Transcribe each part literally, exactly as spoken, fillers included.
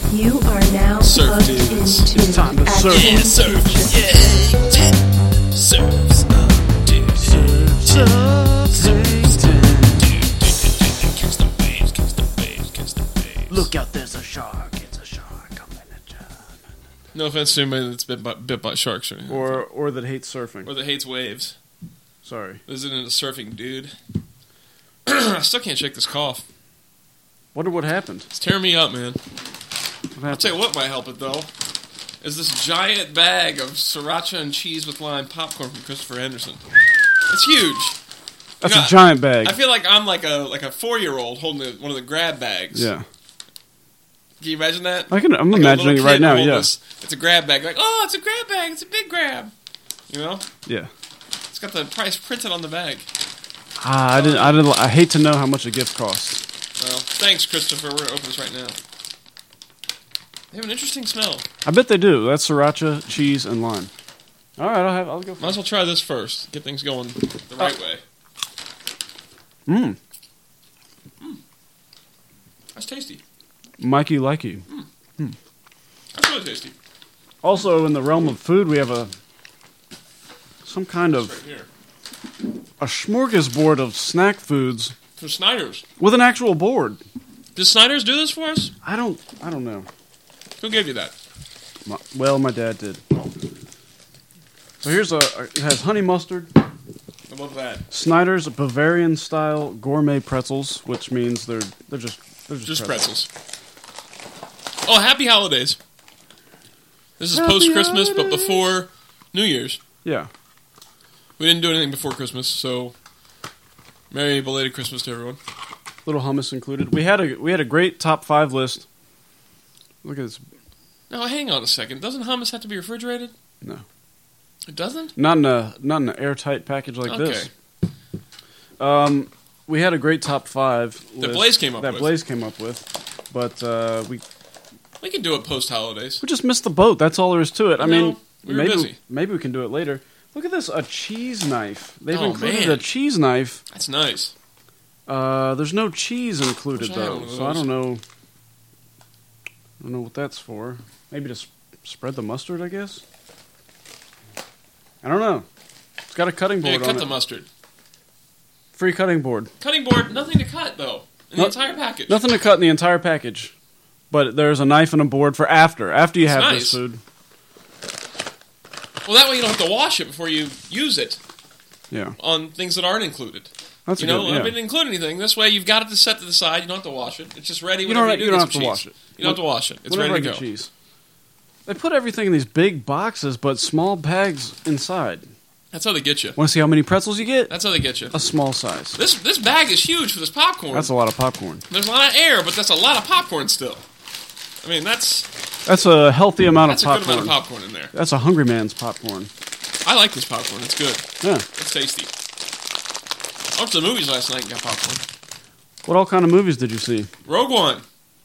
You are now Surf plugged dudes. into It's time to surf. Action Yeah, surf. Future. Yeah. Surfs up, dude. Surfs Catch the waves, catch the waves, catch the waves. Look out, there's a shark. It's a shark coming at you. No offense to anybody that's bit by, bit by sharks or anything. Or, or that hates surfing. Or that hates waves. Sorry. Isn't it a surfing dude? I still can't shake this cough. Wonder what happened. It's tearing me up, man. What I'll happened? tell you what might help it, though. Is this giant bag of sriracha and cheese with lime popcorn from Christopher Henderson. It's huge. That's You know, a giant bag. I feel like I'm like a like a four year old holding a, one of the grab bags. yeah. Can you imagine that? I can, I'm Like a imagining it little right kid now, holding yeah. this- it's a grab bag. Like, oh, it's a grab bag. It's a big grab. You know? Yeah. It's got the price printed on the bag. Ah, I didn't, I didn't, I hate to know how much a gift costs. Well, thanks, Christopher. We're going to open this right now. They have an interesting smell. I bet they do. That's sriracha, cheese, and lime. All right, I'll have, I'll go for Might as well try this first. Get things going the right Oh. way. Mmm. That's tasty. Mikey likey. That's really tasty. Also, in the realm of food, we have a some kind Right of here. a smorgasbord of snack foods From Snyder's. with an actual board. Did Snyder's do this for us? I don't, I don't know. Who gave you that? My, well, my dad did. So here's a, a. It has honey mustard, I love that. Snyder's Bavarian style gourmet pretzels, which means they're they're just they're just, Just pretzels. pretzels. Oh, happy holidays. This is Happy post Christmas, but holidays. before New Year's. Yeah. We didn't do anything before Christmas, so merry belated Christmas to everyone. Little hummus included. We had a we had a great top five list. Look at this. Now, hang on a second. Doesn't hummus have to be refrigerated? No. It doesn't? Not in a not in an airtight package like Okay. this. Um, we had a great top five That list Blaze came up that with. Blaze came up with, but uh, we We can do it post holidays. we just missed the boat. That's all there is to it. I No, mean, we were maybe busy. maybe we can do it later. Look at this, a cheese knife. They've Oh, included man. a cheese knife. That's nice. Uh, there's no cheese included Wish I had though, one of so I those. don't know. I don't know what that's for. Maybe to sp- spread the mustard, I guess. I don't know. It's got a cutting Yeah, board cut on the it. mustard. Free cutting board. Cutting board, nothing to cut, though. In the No- entire package. Nothing to cut in the entire package, but there's a knife and a board for after. After you It's have nice. this food. Well, that way you don't have to wash it before you use it Yeah, on things that aren't included. that's You a know, good. I Yeah. didn't include anything. This way you've got it to set to the side. You don't have to wash it. It's just ready You whenever don't, you, you do don't get have to some wash cheese. it. You don't have to wash it. It's Whenever ready to I go. get cheese. They put everything in these big boxes, but small bags inside. That's how they get you. Want to see how many pretzels you get? That's how they get you. A small size. This this bag is huge for this popcorn. That's a lot of popcorn. There's a lot of air, but that's a lot of popcorn still. I mean, that's That's a healthy amount that's of a good popcorn. amount of popcorn in there. That's a hungry man's popcorn. I like this popcorn. It's good. Yeah. It's tasty. I went to the movies last night and got popcorn. What all kind of movies did you see? Rogue One.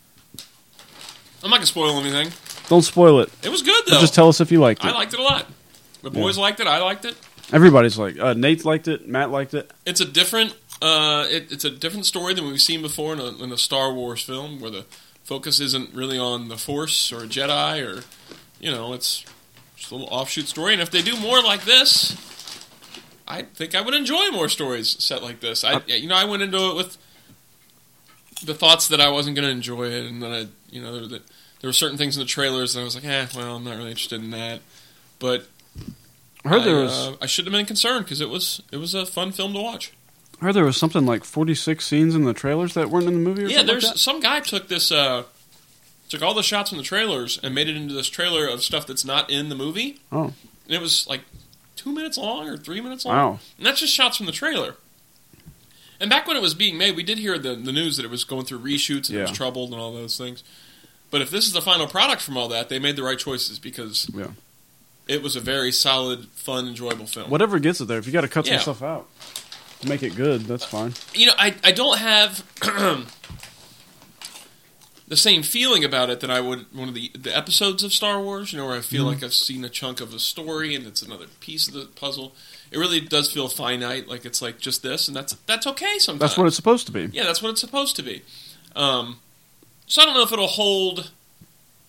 I'm not gonna spoil anything. Don't spoil it. It was good But though. just tell us if you liked it. I liked it a lot. The boys liked it. I liked it. Everybody's like, uh, Nate liked it. Matt liked it. It's a different. Uh, it, it's a different story than we've seen before in a, in a Star Wars film, where the focus isn't really on the Force or a Jedi, or you know, it's just a little offshoot story. And if they do more like this, I think I would enjoy more stories set like this. I, you know, I went into it with the thoughts that I wasn't going to enjoy it, and that I, you know, that there were certain things in the trailers that I was like, eh, well, I'm not really interested in that. But I heard I, there was. uh, I should have been concerned because it was it was a fun film to watch. I heard there was something like forty-six scenes in the trailers that weren't in the movie. Or Yeah, something there's like that? some guy took this, uh, took all the shots from the trailers and made it into this trailer of stuff that's not in the movie. Oh, And it was like two minutes long or three minutes long. wow. And that's just shots from the trailer. And back when it was being made, we did hear the, the news that it was going through reshoots and it was Yeah. troubled and all those things. But if this is the final product from all that, they made the right choices because Yeah. it was a very solid, fun, enjoyable film. Whatever gets it there. If you got to cut Yeah. some stuff out to make it good, that's fine. You know, I, I don't have the same feeling about it that I would one of the, the episodes of Star Wars, you know, where I feel like I've seen a chunk of a story and it's another piece of the puzzle. It really does feel finite, like it's like just this, and that's that's okay sometimes. That's what it's supposed to be. Yeah, that's what it's supposed to be. Um, so I don't know if it'll hold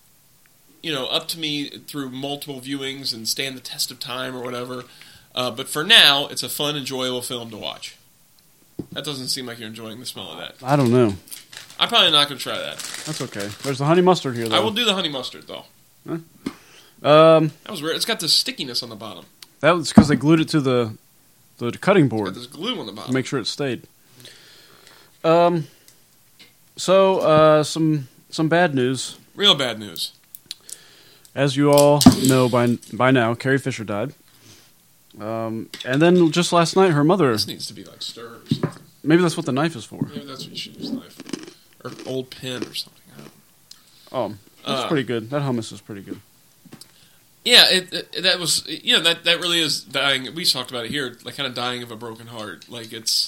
you know, up to me through multiple viewings and stand the test of time or whatever. Uh, but for now, it's a fun, enjoyable film to watch. That doesn't seem like you're enjoying the smell of that. I don't know. I'm probably not going to try that. That's okay. There's the honey mustard here, though. I will do the honey mustard, though. Huh? Um, That was weird. It's got this stickiness on the bottom. that was because they glued it to the the cutting It's got board this glue on the to bottom. make sure it stayed. Um, so uh, some some bad news. Real bad news. As you all know by by now, Carrie Fisher died. Um, and then just last night, her mother. This needs to be like stirred or something. Maybe that's what the knife is for. Maybe that's what you should use a knife. Or old pen or something. I don't know. Oh, that's Uh, pretty good. That hummus is pretty good. Yeah, it, it, that was, you know, that, that really is dying. We talked about it here, like kind of dying of a broken heart. Like it's,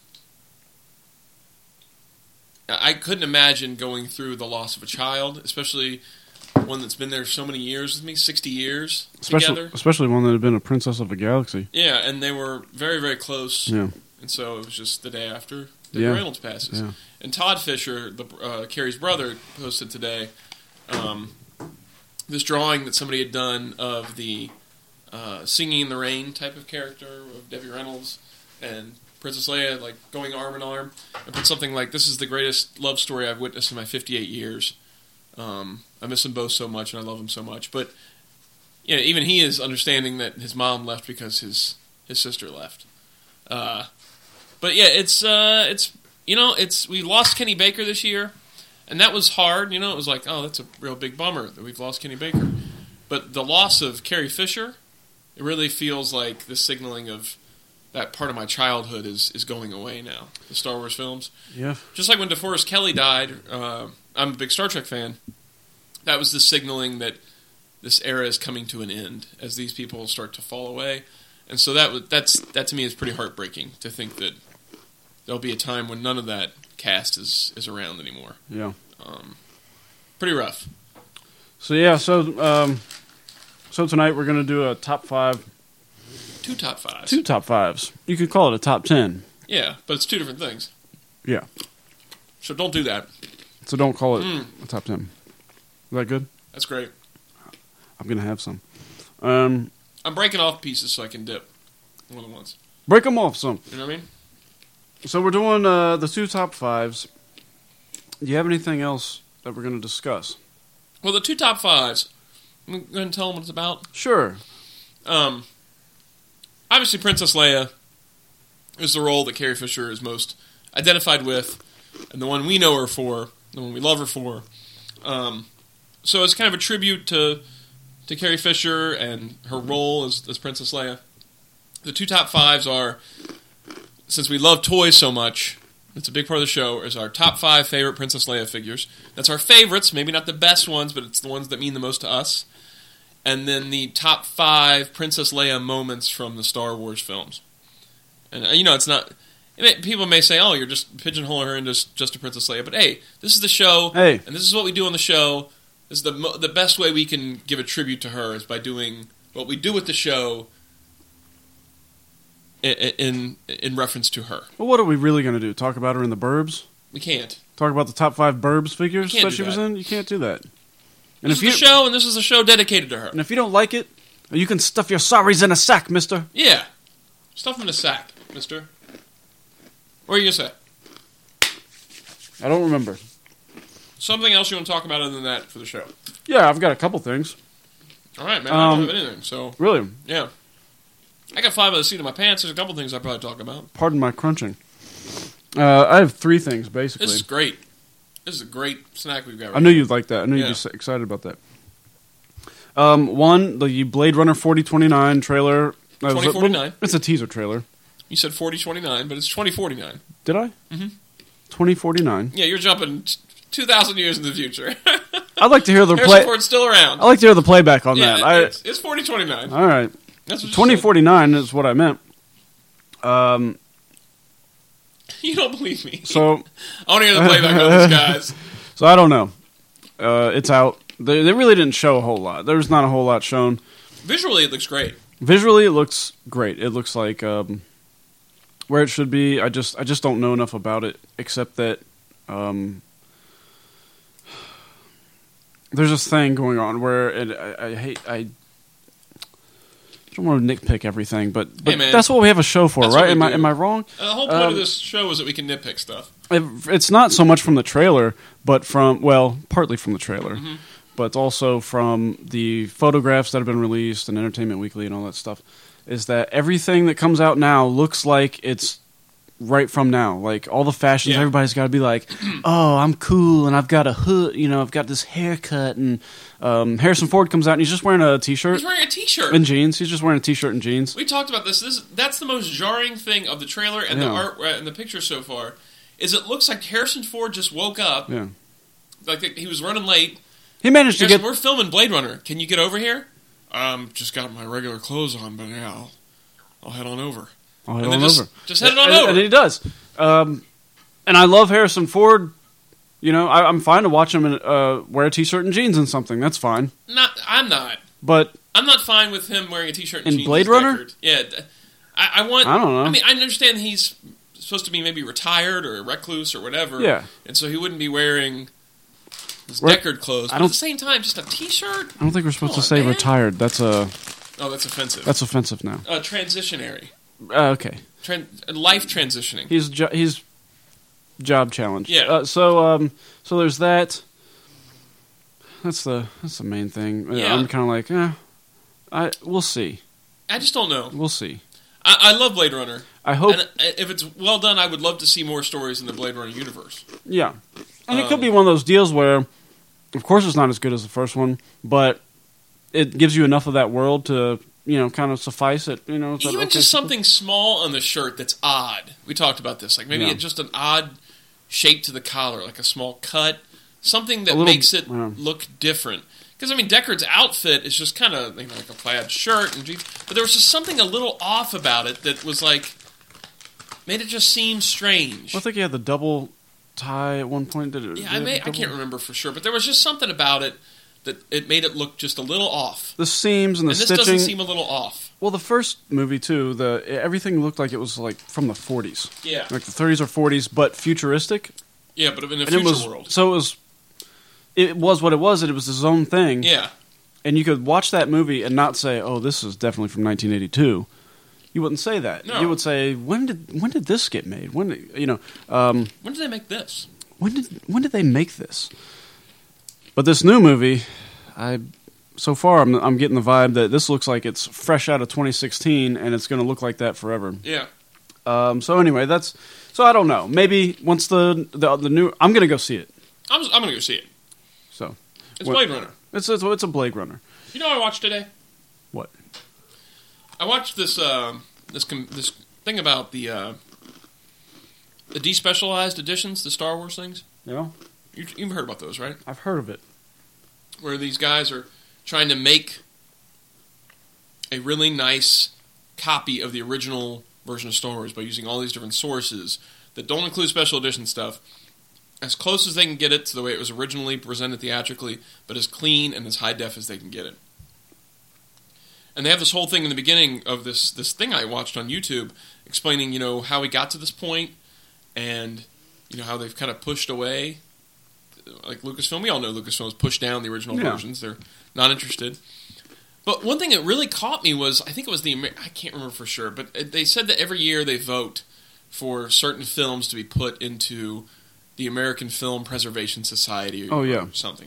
I couldn't imagine going through the loss of a child, especially one that's been there so many years with me, sixty years Especially, together. especially one that had been a princess of a galaxy. Yeah, and they were very, very close. Yeah. And so it was just the day after Debbie Yeah. Reynolds passes. Yeah. And Todd Fisher, the, uh, Carrie's brother, posted today um, this drawing that somebody had done of the uh, Singing in the Rain type of character of Debbie Reynolds and Princess Leia, like going arm in arm, and put something like, "This is the greatest love story I've witnessed in my fifty-eight years. Um, I miss them both so much, and I love them so much." But you know, even he is understanding that his mom left because his his sister left. Uh, but yeah, it's uh, it's you know, it's we lost Kenny Baker this year, and that was hard. You know, it was like, oh, that's a real big bummer that we've lost Kenny Baker. But the loss of Carrie Fisher, it really feels like the signaling of that part of my childhood is, is going away now. The Star Wars films. Yeah. Just like when DeForest Kelley died, uh, I'm a big Star Trek fan. That was the signaling that this era is coming to an end as these people start to fall away. And so that was, that's that to me is pretty heartbreaking to think that there'll be a time when none of that cast is, is around anymore. Yeah. Um, pretty rough. So yeah, so um, so tonight we're gonna do a top five, Two top fives. two top fives. You could call it a top ten. Yeah, but it's two different things. Yeah. So don't do that. So don't call it Mm. a top ten. Is that good? That's great. I'm gonna have some. Um, I'm breaking off pieces so I can dip more than once. break them off some. You know what I mean? So we're doing uh, the two top fives. Do you have anything else that we're gonna discuss? Well, the two top fives, I'm going to tell them what it's about. Sure. Um, obviously, Princess Leia is the role that Carrie Fisher is most identified with, and the one we know her for, the one we love her for. Um, so it's kind of a tribute to to Carrie Fisher and her role as, as Princess Leia. The two top fives are, since we love toys so much, it's a big part of the show, is our top five favorite Princess Leia figures. That's our favorites, maybe not the best ones, but it's the ones that mean the most to us. And then the top five Princess Leia moments from the Star Wars films. And, uh, you know, it's not... I mean, people may say, oh, you're just pigeonholing her into just, just a Princess Leia. But, hey, this is the show, Hey. and this is what we do on the show. This is the mo- the best way we can give a tribute to her is by doing what we do with the show in in, in reference to her. Well, what are we really gonna do? Talk about her in the Burbs? We can't. Talk about the top five Burbs figures You can't that do she was that. in? You can't do that. And This if is you the show, and this is a show dedicated to her. and if you don't like it, you can stuff your sorries in a sack, Mister. Yeah. Stuff them in a sack, mister. What are you going to say? I don't remember. Something else you want to talk about other than that for the show? Yeah, I've got a couple things. All right, man. I Um, don't have anything, so, Really, yeah. I got five by the seat of my pants. There's a couple things I'll probably talk about. pardon my crunching. Uh, I have three things basically. This is great. This is a great snack we've got right I knew you'd like that. I knew Yeah. you'd be so excited about that. Um, one, the Blade Runner forty twenty-nine trailer. Uh, twenty forty-nine. It's a teaser trailer. You said forty twenty-nine, but it's twenty forty-nine. Did I? Mm-hmm. twenty forty-nine. Yeah, you're jumping t- two thousand years in the future. I'd like to hear the Harrison play. Ford's still around. I'd like to hear the playback on yeah, that. I, it's, it's forty twenty-nine. all right, That's what you twenty said. forty-nine is what I meant. Um, You don't believe me. so I want to hear the playback on this, guys. so I don't know. Uh, it's out. They, they really didn't show a whole lot. There's not a whole lot shown. Visually, it looks great. Visually, it looks great. It looks like um, where it should be. I just I just don't know enough about it, except that um, there's this thing going on where it, I, I hate I. I don't want to nitpick everything, but, but Hey, man. that's what we have a show for, That's what right? we Am I do. am I wrong? Uh, the whole point Um, of this show is that we can nitpick stuff. It, it's not so much from the trailer, but from well, partly from the trailer, Mm-hmm. but also from the photographs that have been released and Entertainment Weekly and all that stuff. Is that everything that comes out now looks like it's right from now? Like all the fashions, Yeah. everybody's got to be like, "Oh, I'm cool, and I've got a hood, you know, I've got this haircut." And um, Harrison Ford comes out and he's just wearing a t-shirt He's wearing a T-shirt. and jeans. He's just wearing a t-shirt and jeans. We talked about this. This that's the most jarring thing of the trailer and the Yeah. art uh, and the picture so far. Is it looks like Harrison Ford just woke up, Yeah, like he was running late. he managed to Harrison, get. we're filming Blade Runner. Can you get over here? Um, just got my regular clothes on, but yeah, I'll, I'll head on over. I'll head and on then just, over. just head on and, over. and he does. Um, and I love Harrison Ford. You know, I, I'm fine to watch him in, uh, wear a t-shirt and jeans and something. That's fine. Not, I'm not. But I'm not fine with him wearing a T-shirt and In jeans. Blade as Runner? Deckard. Yeah, d- I, I want. I don't know. I mean, I understand he's supposed to be maybe retired or a recluse or whatever. Yeah. and so he wouldn't be wearing his Right. Deckard clothes. I But don't- at the same time, just a T-shirt. I don't think we're supposed Come to on, say man. retired. That's a Oh, that's offensive. that's offensive now. uh, transitionary. Uh, okay, Tran- life transitioning. he's jo- he's job challenged. Yeah. Uh, so um, so there's that. That's the that's the main thing. Uh, Yeah. I'm kind of like, eh, I we'll see, I just don't know. we'll see. I, I love Blade Runner. I hope. And if it's well done, I would love to see more stories in the Blade Runner universe. Yeah. And it could Um, be one of those deals where, of course, it's not as good as the first one, but it gives you enough of that world to, you know, kind of suffice it. You know, is that Even okay? just something small on the shirt that's odd. We talked about this. Like maybe Yeah. it's just an odd shape to the collar, like a small cut. Something that A little- makes it yeah. look different. Because, I mean, Deckard's outfit is just kind of you know, like a plaid shirt and jeans. But there was just something a little off about it that was like, made it just seem strange. Well, I think he had the double tie at one point. Did it? Yeah, did I, it may, I double- can't remember for sure. But there was just something about it that it made it look just a little off. The seams and the And this stitching. doesn't seem a little off. Well, the first movie too, the everything looked like it was like from the forties, Yeah. like the thirties or forties, but futuristic. Yeah, but in a And future it was world. so it was. It was what it was. It was his own thing. Yeah. And you could watch that movie and not say, "Oh, this is definitely from nineteen eighty-two." You wouldn't say that. No. You would say, "When did when did this get made? When did, you know? Um, When did they make this? when did when did they make this?" But this new movie, I so far I'm I'm getting the vibe that this looks like it's fresh out of twenty sixteen and it's going to look like that forever. Yeah. Um, so anyway, that's so I don't know. Maybe once the the, the new I'm going to go see it. I'm, I'm going to go see it. So It's What- Blade Runner. it's it's, it's a Blade Runner. You know what I watched today? What? I watched this um, this com- this thing about the uh, the despecialized editions, the Star Wars things. You know, You, you've heard about those, right? I've heard of it. Where these guys are trying to make a really nice copy of the original version of Star Wars by using all these different sources that don't include special edition stuff, as close as they can get it to the way it was originally presented theatrically, but as clean and as high def as they can get it. And they have this whole thing in the beginning of this this thing I watched on YouTube explaining, you know, how we got to this point and, you know, how they've kind of pushed away. Like Lucasfilm, we all know Lucasfilm has pushed down the original Yeah. versions. They're not interested. But one thing that really caught me was, I think it was the, Amer- I can't remember for sure, but it- they said that every year they vote for certain films to be put into the American Film Preservation Society or Oh, yeah. something.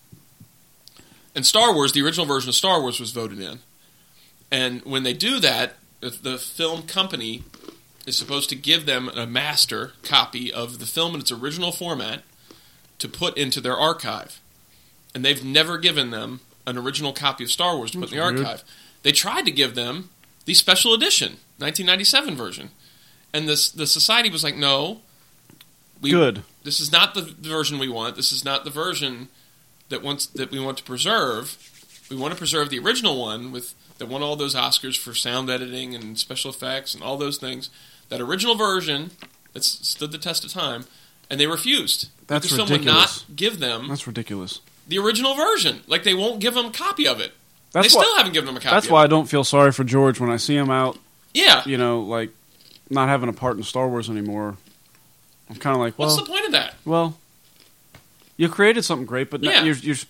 And Star Wars, the original version of Star Wars was voted in. And when they do that, the, the film company is supposed to give them a master copy of the film in its original format to put into their archive. And they've never given them an original copy of Star Wars to put in the That's weird. archive. They tried to give them the special edition, nineteen ninety-seven version. And this, the society was like, no. We, Good. This is not the, the version we want. This is not the version that wants that we want to preserve. We want to preserve the original one with that won all those Oscars for sound editing and special effects and all those things. That original version that stood the test of time, and they refused. That's Lucasfilm would ridiculous. not give them That's ridiculous. the original version. Like they won't give them a copy of it. That's they why, still haven't given them a copy. That's of why it. I don't feel sorry for George when I see him out. Yeah. You know, like not having a part in Star Wars anymore. I'm kind of like, well, What's the point of that? well, you created something great, but now Yeah. you're, you're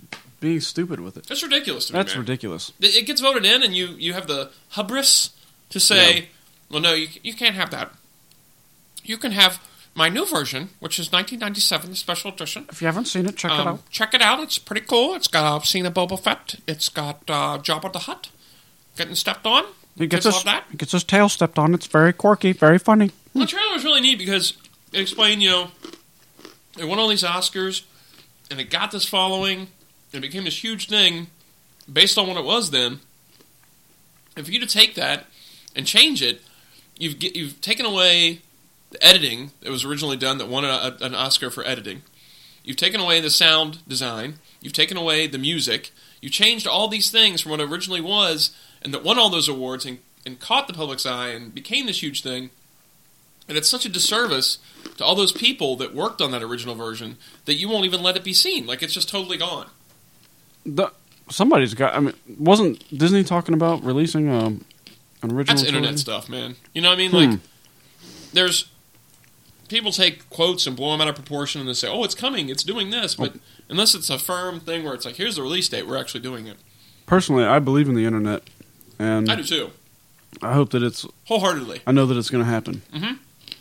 being stupid with it. That's ridiculous to me, That's man. ridiculous. It it gets voted in, and you, you have the hubris to say, Yeah. well, no, you, you can't have that. You can have my new version, which is nineteen ninety-seven, the special edition. If you haven't seen it, check it Um, out. check it out. It's pretty cool. It's got uh, Cena Boba Fett. It's got uh, Jabba the Hutt getting stepped on. He gets Kids his, love that. he gets his tail stepped on. It's very quirky, very funny. The trailer was really neat because it explained, you know, it won all these Oscars, and it got this following, and it became this huge thing based on what it was then. And for you to take that and change it, you've get, you've taken away the editing that was originally done that won a, a, an Oscar for editing. You've taken away the sound design. You've taken away the music. You changed all these things from what it originally was, and that won all those awards and, and caught the public's eye and became this huge thing. And it's such a disservice to all those people that worked on that original version that you won't even let it be seen. Like, it's just totally gone. The, somebody's got. I mean, wasn't Disney talking about releasing um, an original? That's internet trilogy? stuff, man. You know what I mean? Hmm. Like, there's people take quotes and blow them out of proportion and they say, "Oh, it's coming, it's doing this," but unless it's a firm thing where it's like, "Here's the release date, we're actually doing it." Personally, I believe in the internet, and I do too, I hope that it's. wholeheartedly. I know that it's going to happen. Mm-hmm.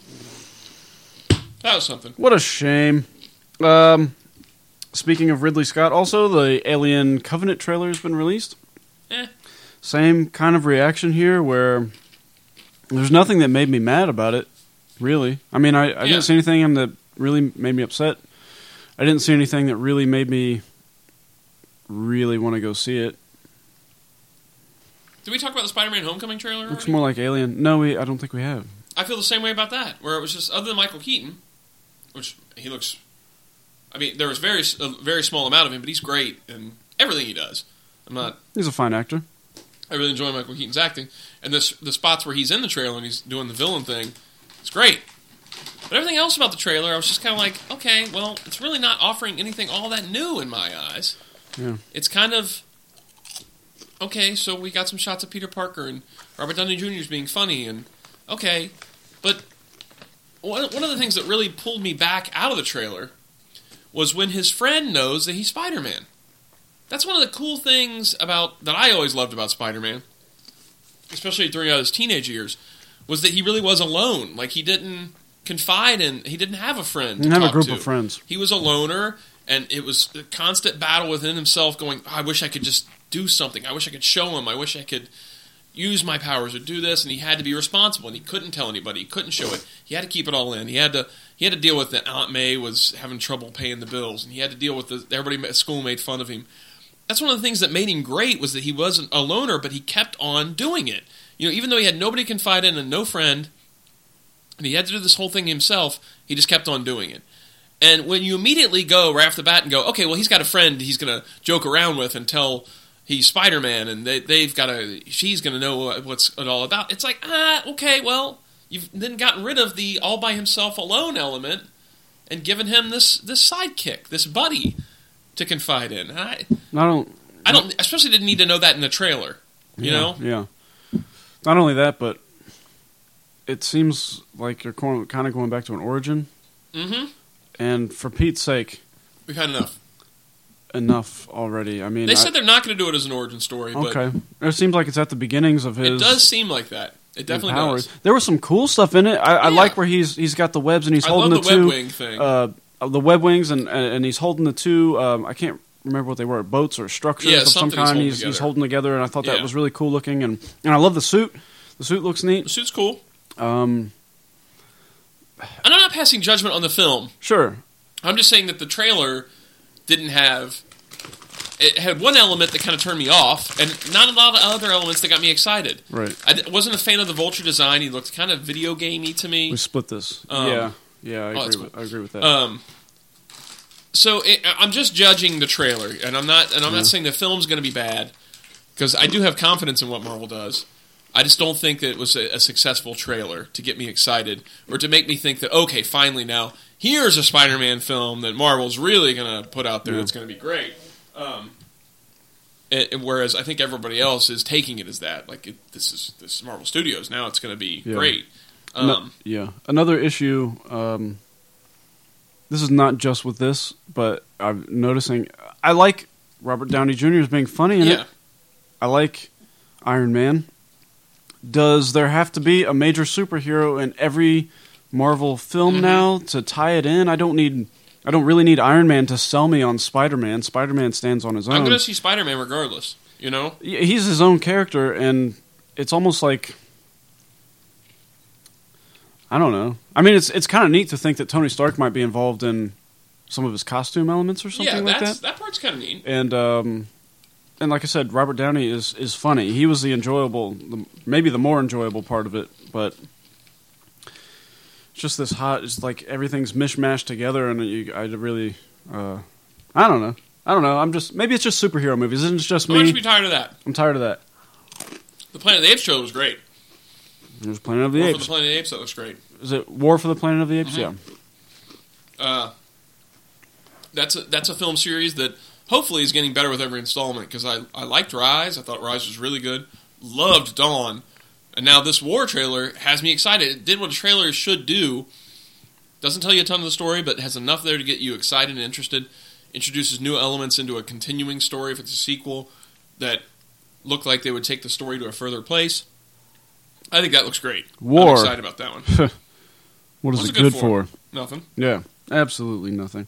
That was something. What a shame. Um, speaking of Ridley Scott, also the Alien Covenant trailer has been released. Eh. Same kind of reaction here, where there's nothing that made me mad about it. Really, I mean, I, I Yeah. didn't see anything that really made me upset. I didn't see anything that really made me really want to go see it. Did we talk about the Spider-Man Homecoming trailer Looks already? more like Alien. No, we, I don't think we have. I feel the same way about that, where it was just, other than Michael Keaton, which he looks, I mean, there was very a very small amount of him, but he's great in everything he does. I'm not, He's a fine actor. I really enjoy Michael Keaton's acting, and this the spots where he's in the trailer and he's doing the villain thing, it's great. But everything else about the trailer, I was just kind of like, okay, well, it's really not offering anything all that new in my eyes. Yeah. It's kind of, okay, so we got some shots of Peter Parker and Robert Downey Junior is being funny, and okay, but one one of the things that really pulled me back out of the trailer was when his friend knows that he's Spider-Man. That's one of the cool things about that I always loved about Spider-Man, especially during his teenage years, was that he really was alone. Like, he didn't confide in, he didn't have a friend He to didn't have a talk group to. of friends. He was a loner, and it was a constant battle within himself going, I wish I could just do something. I wish I could show him. I wish I could use my powers or do this. And he had to be responsible, and he couldn't tell anybody. He couldn't show it. He had to keep it all in. He had to He had to deal with that Aunt May was having trouble paying the bills, and he had to deal with the, everybody at school made fun of him. That's one of the things that made him great, was that he wasn't a loner, but he kept on doing it. You know, even though he had nobody to confide in and no friend, and he had to do this whole thing himself, he just kept on doing it. And when you immediately go right off the bat and go, okay, well, he's got a friend he's going to joke around with until he's Spider-Man, and they, they've got a, she's going to know what's it all about. It's like, ah, okay, well, you've then gotten rid of the all by himself alone element and given him this this sidekick, this buddy to confide in. I, I don't. I don't, especially didn't need to know that in the trailer. You yeah, know? Yeah. Not only that, but it seems like you're kind of going back to an origin. Mm-hmm. And for Pete's sake, We've had enough. enough already. I mean, They I- said they're not going to do it as an origin story, but okay. It seems like it's at the beginnings of his. it does seem like that. It definitely powers. does. There was some cool stuff in it. I, I Yeah. like where he's he's got the webs and he's I holding love the, the two web wing thing. uh, the web wings and and he's holding the two. Um, I can't remember what they were, boats or structures Yeah, of some something he's kind. holding He's, he's together. holding together, and I thought that Yeah. was really cool looking. And and I love the suit. The suit looks The neat. suit's cool. Um, And I'm not passing judgment on the film. sure. I'm just saying that the trailer didn't have... It had one element that kind of turned me off, and not a lot of other elements that got me excited. Right. I d- wasn't a fan of the Vulture design. He looked kind of video gamey to me. We split this. Um, yeah. Yeah, I oh, agree that's with cool. I agree with that. Um, so it, I'm just judging the trailer, and I'm not and I'm Yeah. not saying the film's going to be bad, because I do have confidence in what Marvel does. I just don't think that it was a, a successful trailer to get me excited, or to make me think that, okay, finally now, here's a Spider-Man film that Marvel's really going to put out there Yeah. that's going to be great. Um, it, it- whereas I think everybody else is taking it as that. Like, it, this is this is Marvel Studios, now it's going to be Yeah. great. Um, No- yeah. Another issue. Um, this is not just with this, but I'm noticing. I like Robert Downey Junior is being funny in Yeah. it. I like Iron Man. Does there have to be a major superhero in every Marvel film Mhm. now to tie it in? I don't need. I don't really need Iron Man to sell me on Spider-Man. Spider-Man stands on his own. I'm going to see Spider-Man regardless, you know? Yeah, he's his own character, and it's almost like I don't know. I mean, it's it's kind of neat to think that Tony Stark might be involved in some of his costume elements or something Yeah, like that's, that. that part's kind of neat. And um, and like I said, Robert Downey is is funny. He was the enjoyable, the, maybe the more enjoyable part of it, but it's just this hot. It's like everything's mishmashed together, and you, I really, uh, I don't know. I don't know. I'm just maybe it's just superhero movies. It's just Why don't you me. be tired of that? I'm tired of that. The Planet of the Apes trailer was great. There's Planet of the War for Apes. the Planet of the Apes, that looks great. Is it War for the Planet of the Apes? Mhm. Yeah. Uh, that's a, that's a film series that hopefully is getting better with every installment because I, I liked Rise. I thought Rise was really good. Loved Dawn. And now this War trailer has me excited. It did what a trailer should do. Doesn't tell you a ton of the story, but has enough there to get you excited and interested. Introduces new elements into a continuing story if it's a sequel that look like they would take the story to a further place. I think that looks great. War. I'm excited about that one. What is What's it it good good for? Nothing. Yeah, absolutely nothing.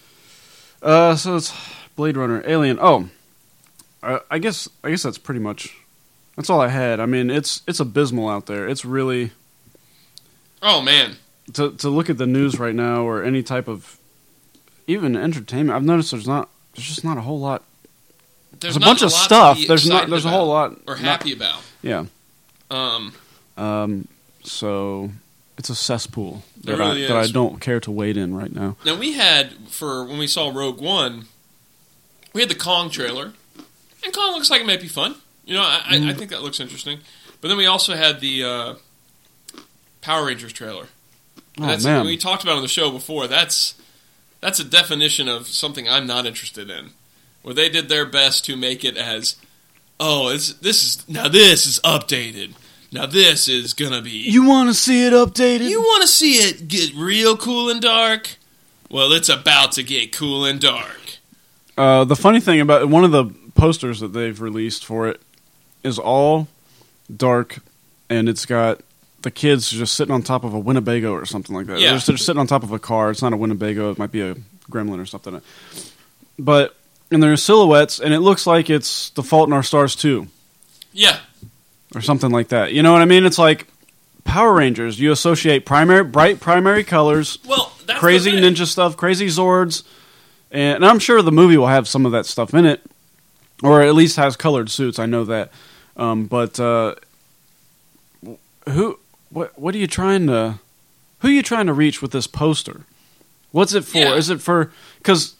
Uh, so it's Blade Runner, Alien. Oh, I, I guess I guess that's pretty much that's all I had. I mean, it's it's abysmal out there. It's really Oh, man. to to look at the news right now or any type of even entertainment. I've noticed there's not there's just not a whole lot. There's, There's a not bunch of lot to stuff. be There's not. excited There's a about whole lot. Or not- happy about. Yeah. Um, Um. So it's a cesspool It that really I that I is. don't care to wade in right now. now, we had, for when we saw Rogue One, we had the Kong trailer. And Kong looks like it might be fun. You know, I, Mm. I, I think that looks interesting. But then we also had the uh, Power Rangers trailer. And Oh that's, man. We talked about it on the show before. That's that's a definition of something I'm not interested in. Where they did their best to make it as, oh, it's, this is now this is updated. Now this is gonna be. You want to see it updated? You want to see it get real cool and dark? Well, it's about to get cool and dark. Uh, the funny thing about one of the posters that they've released for it is all dark, and it's got the kids just sitting on top of a Winnebago or something like that. Yeah. They're, they're sitting on top of a car. It's not a Winnebago. It might be a Gremlin or something. But and they're silhouettes, and it looks like it's The Fault in Our Stars two Yeah, or something like that. You know what I mean? It's like Power Rangers. You associate primary, bright primary colors, well, that's crazy the thing. ninja stuff, crazy Zords, and, and I'm sure the movie will have some of that stuff in it, or at least has colored suits. I know that, um, but uh, who, what, what are you trying to, who are you trying to reach with this poster? What's it for? Yeah. Is it for? Because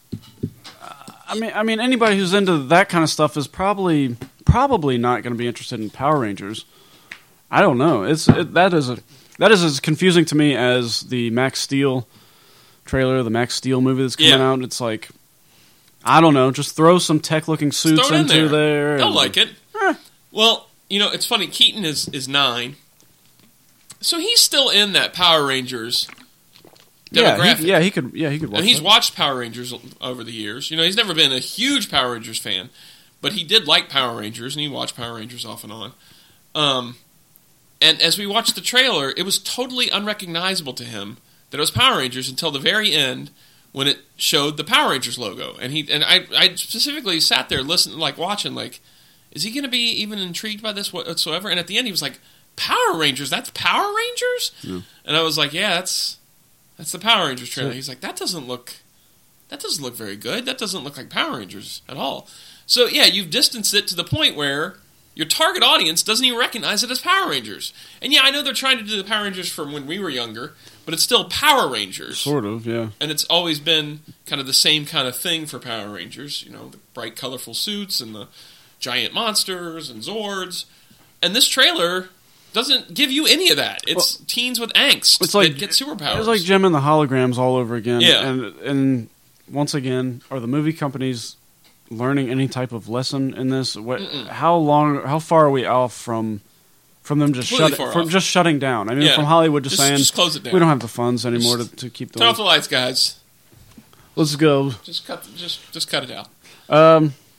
I mean, I mean, anybody who's into that kind of stuff is probably probably not going to be interested in Power Rangers. I don't know. It's it, that is a that is as confusing to me as the Max Steel trailer, the Max Steel movie that's coming Yeah. out. It's like I don't know. Just throw some tech looking suits Throw it in into there. there. They'll and- like it. Eh. Well, you know, it's funny. Keaton is is nine, so he's still in that Power Rangers Yeah, demographic. he, yeah, he could. Yeah, he could watch. And he's that. watched Power Rangers over the years. You know, he's never been a huge Power Rangers fan, but he did like Power Rangers, and he watched Power Rangers off and on. Um, and as we watched the trailer, it was totally unrecognizable to him that it was Power Rangers until the very end when it showed the Power Rangers logo. And he and I, I specifically sat there listening, like watching, like, is he going to be even intrigued by this whatsoever? And at the end, he was like, "Power Rangers? That's Power Rangers?" Yeah. And I was like, "Yeah, that's." That's the Power Rangers trailer. So- He's like, that doesn't look, that doesn't look very good. That doesn't look like Power Rangers at all. So yeah, you've distanced it to the point where your target audience doesn't even recognize it as Power Rangers. And yeah, I know they're trying to do the Power Rangers from when we were younger, but it's still Power Rangers. Sort of, yeah. And it's always been kind of the same kind of thing for Power Rangers. You know, the bright, colorful suits and the giant monsters and Zords. And this trailer doesn't give you any of that. It's teens with angst It's like that get superpowers. It's like Gem and the Holograms all over again. Yeah. And and once again, are the movie companies learning any type of lesson in this? What, Mm-mm. how long? How far are we off from from them just Completely shut, far from off. just shutting down? I mean, Yeah. from Hollywood just, Just- saying just close it down. we don't have the funds anymore to, to keep Turn doing. off the lights, guys. Let's go. Just cut. Just just cut it out. Um,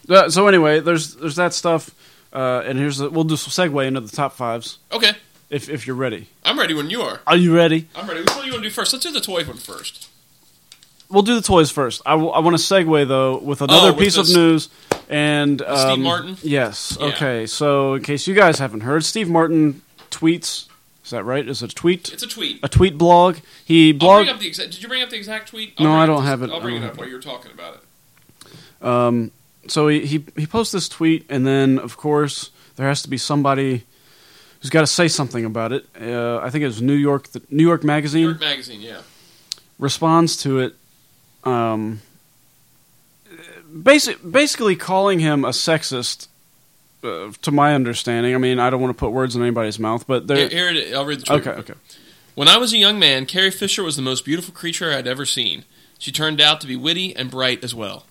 Uh, so anyway, there's there's that stuff, uh, and here's the, we'll just segue into the top fives Okay. if if you're ready. I'm ready when you are. Are you ready? I'm ready. Which one do you want to do first? Let's do the toy one first. We'll do the toys first. I, w- I want to segue though with another Oh, with piece this- of news. And um, Steve Martin? Yes. Yeah. Okay. So in case you guys haven't heard, Steve Martin tweets. Is that right? Is it a tweet? It's a tweet. A tweet blog. He I'll blogged. bring up the exact. Did you bring up the exact tweet? No, bring I up don't this- have it. I'll bring I it don't up have while you're talking about it. Um, so he, he he posts this tweet, and then of course there has to be somebody who's got to say something about it. Uh, I think it was New York, the New York Magazine New York Magazine, yeah. responds to it, um, basic, basically calling him a sexist. Uh, to my understanding, I mean, I don't want to put words in anybody's mouth, but Here, they're here it is. I'll read the tweet. okay. Okay. When I was a young man, Carrie Fisher was the most beautiful creature I'd ever seen. She turned out to be witty and bright as well.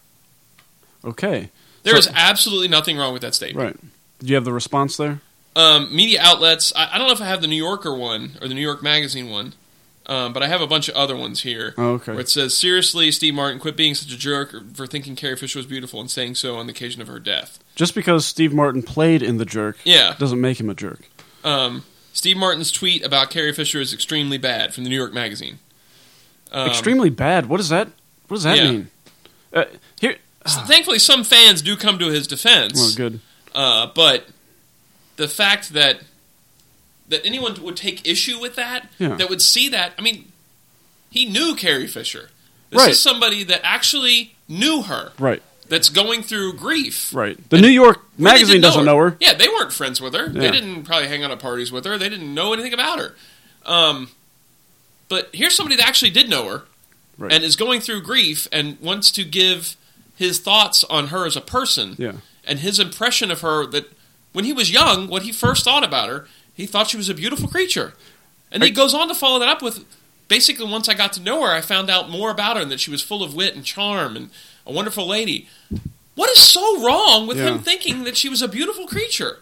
Okay. There So- is absolutely nothing wrong with that statement. Right. Did you have the response there? Um, media outlets. I, I don't know if I have the New Yorker one or the New York Magazine one, um, but I have a bunch of other ones here. Oh, okay. Where it says, "Seriously, Steve Martin, quit being such a jerk for thinking Carrie Fisher was beautiful and saying so on the occasion of her death." Just because Steve Martin played in The Jerk Yeah. doesn't make him a jerk. Um, Steve Martin's tweet about Carrie Fisher is extremely bad from the New York Magazine. Um, Extremely bad. What does that? What does that yeah. mean? Uh, here. Thankfully, some fans do come to his defense. Oh, good. Uh, but the fact that that anyone would take issue with that, Yeah. that would see that, I mean, he knew Carrie Fisher. This Right. is somebody that actually knew her, Right. that's going through grief. Right. The New York Well, they Magazine didn't doesn't know her. Yeah, they weren't friends with her. Yeah. They didn't probably hang out at parties with her. They didn't know anything about her. Um, but here's somebody that actually did know her Right. and is going through grief and wants to give his thoughts on her as a person Yeah. and his impression of her, that when he was young, what he first thought about her, he thought she was a beautiful creature. And he goes on to follow that up with, basically, once I got to know her, I found out more about her and that she was full of wit and charm and a wonderful lady. What is so wrong with Yeah. him thinking that she was a beautiful creature?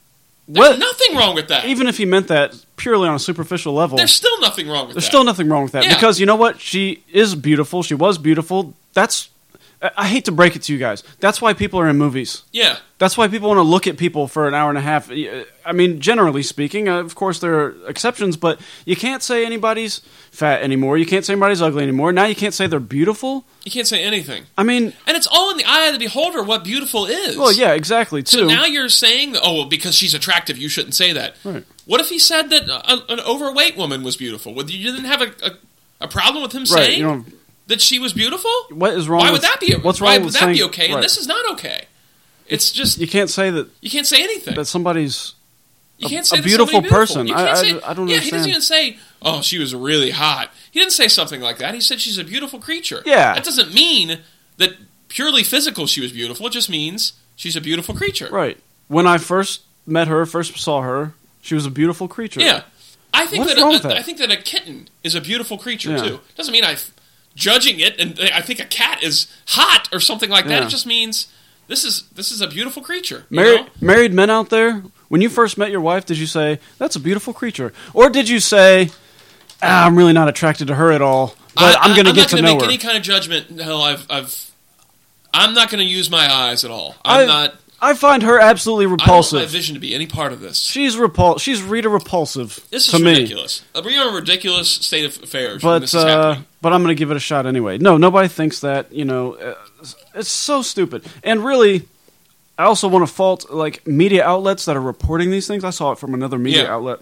What? There's nothing wrong with that. Even if he meant that purely on a superficial level, There's still nothing wrong with there's that. still nothing wrong with that. Yeah. Because you know what? She is beautiful. She was beautiful. That's. I I hate to break it to you guys. That's why people are in movies. Yeah. That's why people want to look at people for an hour and a half. I mean, generally speaking, uh, of course there are exceptions, but you can't say anybody's fat anymore. You can't say anybody's ugly anymore. Now you can't say they're beautiful. You can't say anything. I mean, And it's all in the eye of the beholder what beautiful is. well, yeah, exactly. Too. So now you're saying, that, oh, well, because she's attractive, you shouldn't say that. Right. What if he said that a, an overweight woman was beautiful? Would you didn't have a, a, a problem with him right, saying you know, that she was beautiful? what is wrong? Why with, would that be? What's why wrong would with that saying, be okay? Right. And this is not okay. It's just You can't say that you can't say anything. that somebody's You can't a- say a that beautiful somebody person. You I- can't I- say, I don't yeah, understand. he doesn't even say, "Oh, she was really hot." He didn't say something like that. He said she's a beautiful creature. Yeah. that doesn't mean that purely physical she was beautiful. It just means she's a beautiful creature. right. When I first met her, first saw her, she was a beautiful creature. Yeah, I think What's that, wrong a, with that? I think that a kitten is a beautiful creature Yeah. too. Doesn't mean I'm judging it, and I think a cat is hot or something like that. Yeah. It just means this is this is a beautiful creature. you Married, know? married men out there, when you first met your wife, did you say, that's a beautiful creature? Or did you say, ah, I'm really not attracted to her at all, but I, I'm going to I'm get not to gonna know make her? any kind of judgment. Hell, I've, I've, I'm not going to use my eyes at all. I'm I- not. I find her absolutely I don't want repulsive. my vision to be any part of this. She's repul- She's Rita repulsive This to is me. ridiculous. We're in a ridiculous state of affairs when But this is uh, happening. but I'm going to give it a shot anyway. No, nobody thinks that. You know, uh, it's so stupid. And really, I also want to fault like media outlets that are reporting these things. I saw it from another media Yeah. outlet.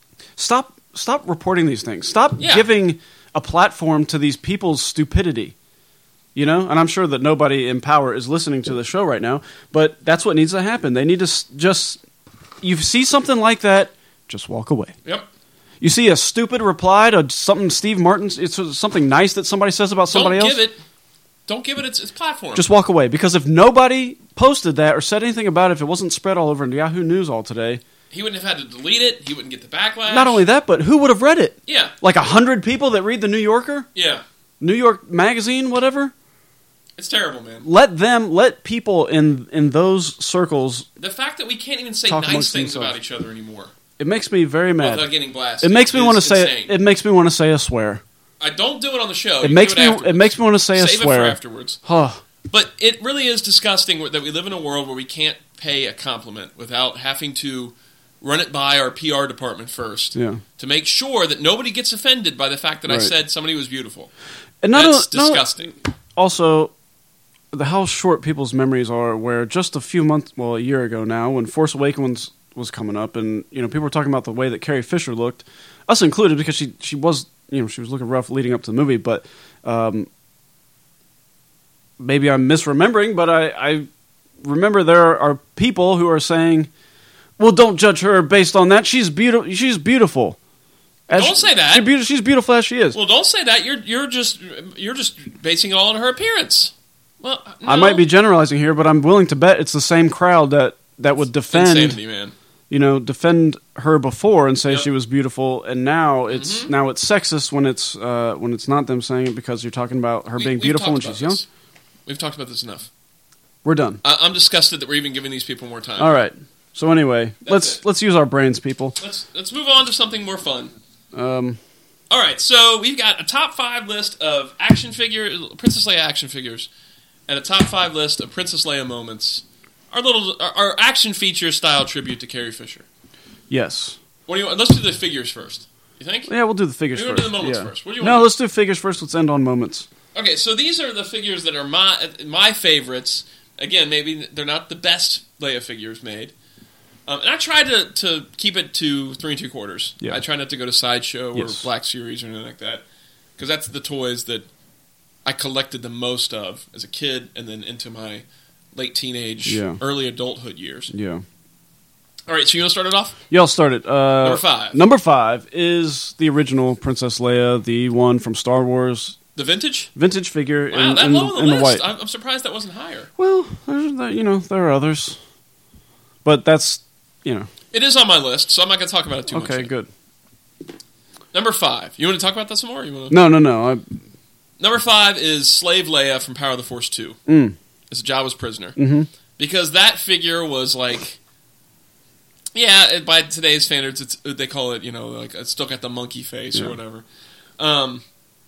Stop, stop reporting these things. Stop Yeah. giving a platform to these people's stupidity. You know, and I'm sure that nobody in power is listening to the show right now, but that's what needs to happen. They need to s- just, you see something like that, just walk away. Yep. You see a stupid reply to something Steve Martin, it's something nice that somebody says about somebody don't else, give it. Don't give it its, its platform. just walk away. Because if nobody posted that or said anything about it, if it wasn't spread all over in Yahoo News all today, he wouldn't have had to delete it. He wouldn't get the backlash. not only that, but who would have read it? Yeah. Like a hundred people that read the New Yorker, Yeah. New York Magazine, whatever. It's terrible, man. Let them, let people in in those circles. The fact that we can't even say Talk nice amongst things themselves. about each other anymore It makes me very mad. without getting blasted. It makes me is want to say. insane. It makes me want to say a swear. I don't do it on the show. It You makes do me. it, It makes me want to say a Save swear. it for afterwards. Oh, But it really is disgusting that we live in a world where we can't pay a compliment without having to run it by our P R department first Yeah. to make sure that nobody gets offended by the fact that I Right. said somebody was beautiful. And not That's o- not- disgusting. also, the how short people's memories are. Where just a few months, well, a year ago now, when Force Awakens was coming up, and you know people were talking about the way that Carrie Fisher looked, us included, because she she was you know she was looking rough leading up to the movie. But um, maybe I'm misremembering, but I, I remember there are people who are saying, "Well, don't judge her based on that. She's beautiful. She's beautiful." As Don't say that. She's beautiful, she's beautiful as she is. Well, don't say that. You're you're just you're just basing it all on her appearance. Well, no. I might be generalizing here, but I'm willing to bet it's the same crowd that, that would defend, Insanity, man. you know, defend her before and say Yep. she was beautiful, and now it's Mhm. now it's sexist when it's uh, when it's not them saying it because you're talking about her We- being we've beautiful when talked she's about young. this. We've talked about this enough. We're done. I, I'm disgusted that we're even giving these people more time. All right. So anyway, That's let's it. let's use our brains, people. Let's let's move on to something more fun. Um, All right, so we've got a top five list of action figure Princess Leia action figures, and a top five list of Princess Leia moments. Our little our, our action feature style tribute to Carrie Fisher. yes. What do you want? Let's do the figures first. You think? Yeah, we'll do the figures We're gonna first. do the moments yeah. first. What do you no, want? let's do figures first. Let's end on moments. Okay, so these are the figures that are my my favorites. Again, maybe they're not the best Leia figures made. Um, and I try to, to keep it to three and two quarters. Yeah. I try not to go to Sideshow or Yes. Black Series or anything like that. Because that's the toys that I collected the most of as a kid and then into my late teenage, Yeah. early adulthood years. Yeah. All right, so you want to start it off? Y'all started. Uh, Number five. Number five is the original Princess Leia, the one from Star Wars, The vintage? vintage figure Wow, in, that in, low on the in the list. white. I'm, I'm surprised that wasn't higher. Well, there's, there- you know, there are others, but that's you know. It is on my list, so I'm not going to talk about it too much. Okay, yet. good. Number five. You want to talk about that some more? Or you want to... No, no, no. I, Number five is Slave Leia from Power of the Force two. mm, It's Jabba's prisoner. mm-hmm. Because that figure was like, yeah, it, by today's standards, it's they call it, you know, like it's still got the monkey face Yeah. or whatever. Um,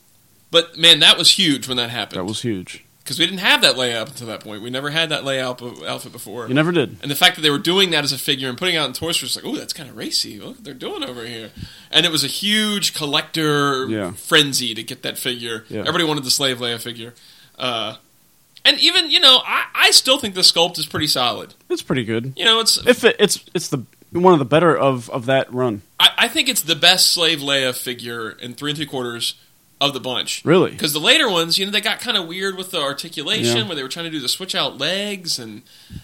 but man, that was huge when that That happened. was huge. Because we didn't have that Leia up until that point. We never had that Leia outfit outfit before. You never did. And the fact that they were doing that as a figure and putting it out in Toy Store was like, oh, that's kind of racy. Look what they're doing over here. And it was a huge collector Yeah. frenzy to get that figure. Yeah. Everybody wanted the Slave Leia figure. Uh, and even, you know, I, I still think the sculpt is pretty solid. It's pretty good. You know, it's If it, it's it's the one of the better of, of that run. I, I think it's the best Slave Leia figure in three and three quarters of the bunch. Really. Because the later ones, you know, they got kind of weird with the articulation Yeah. where they were trying to do the switch out legs. And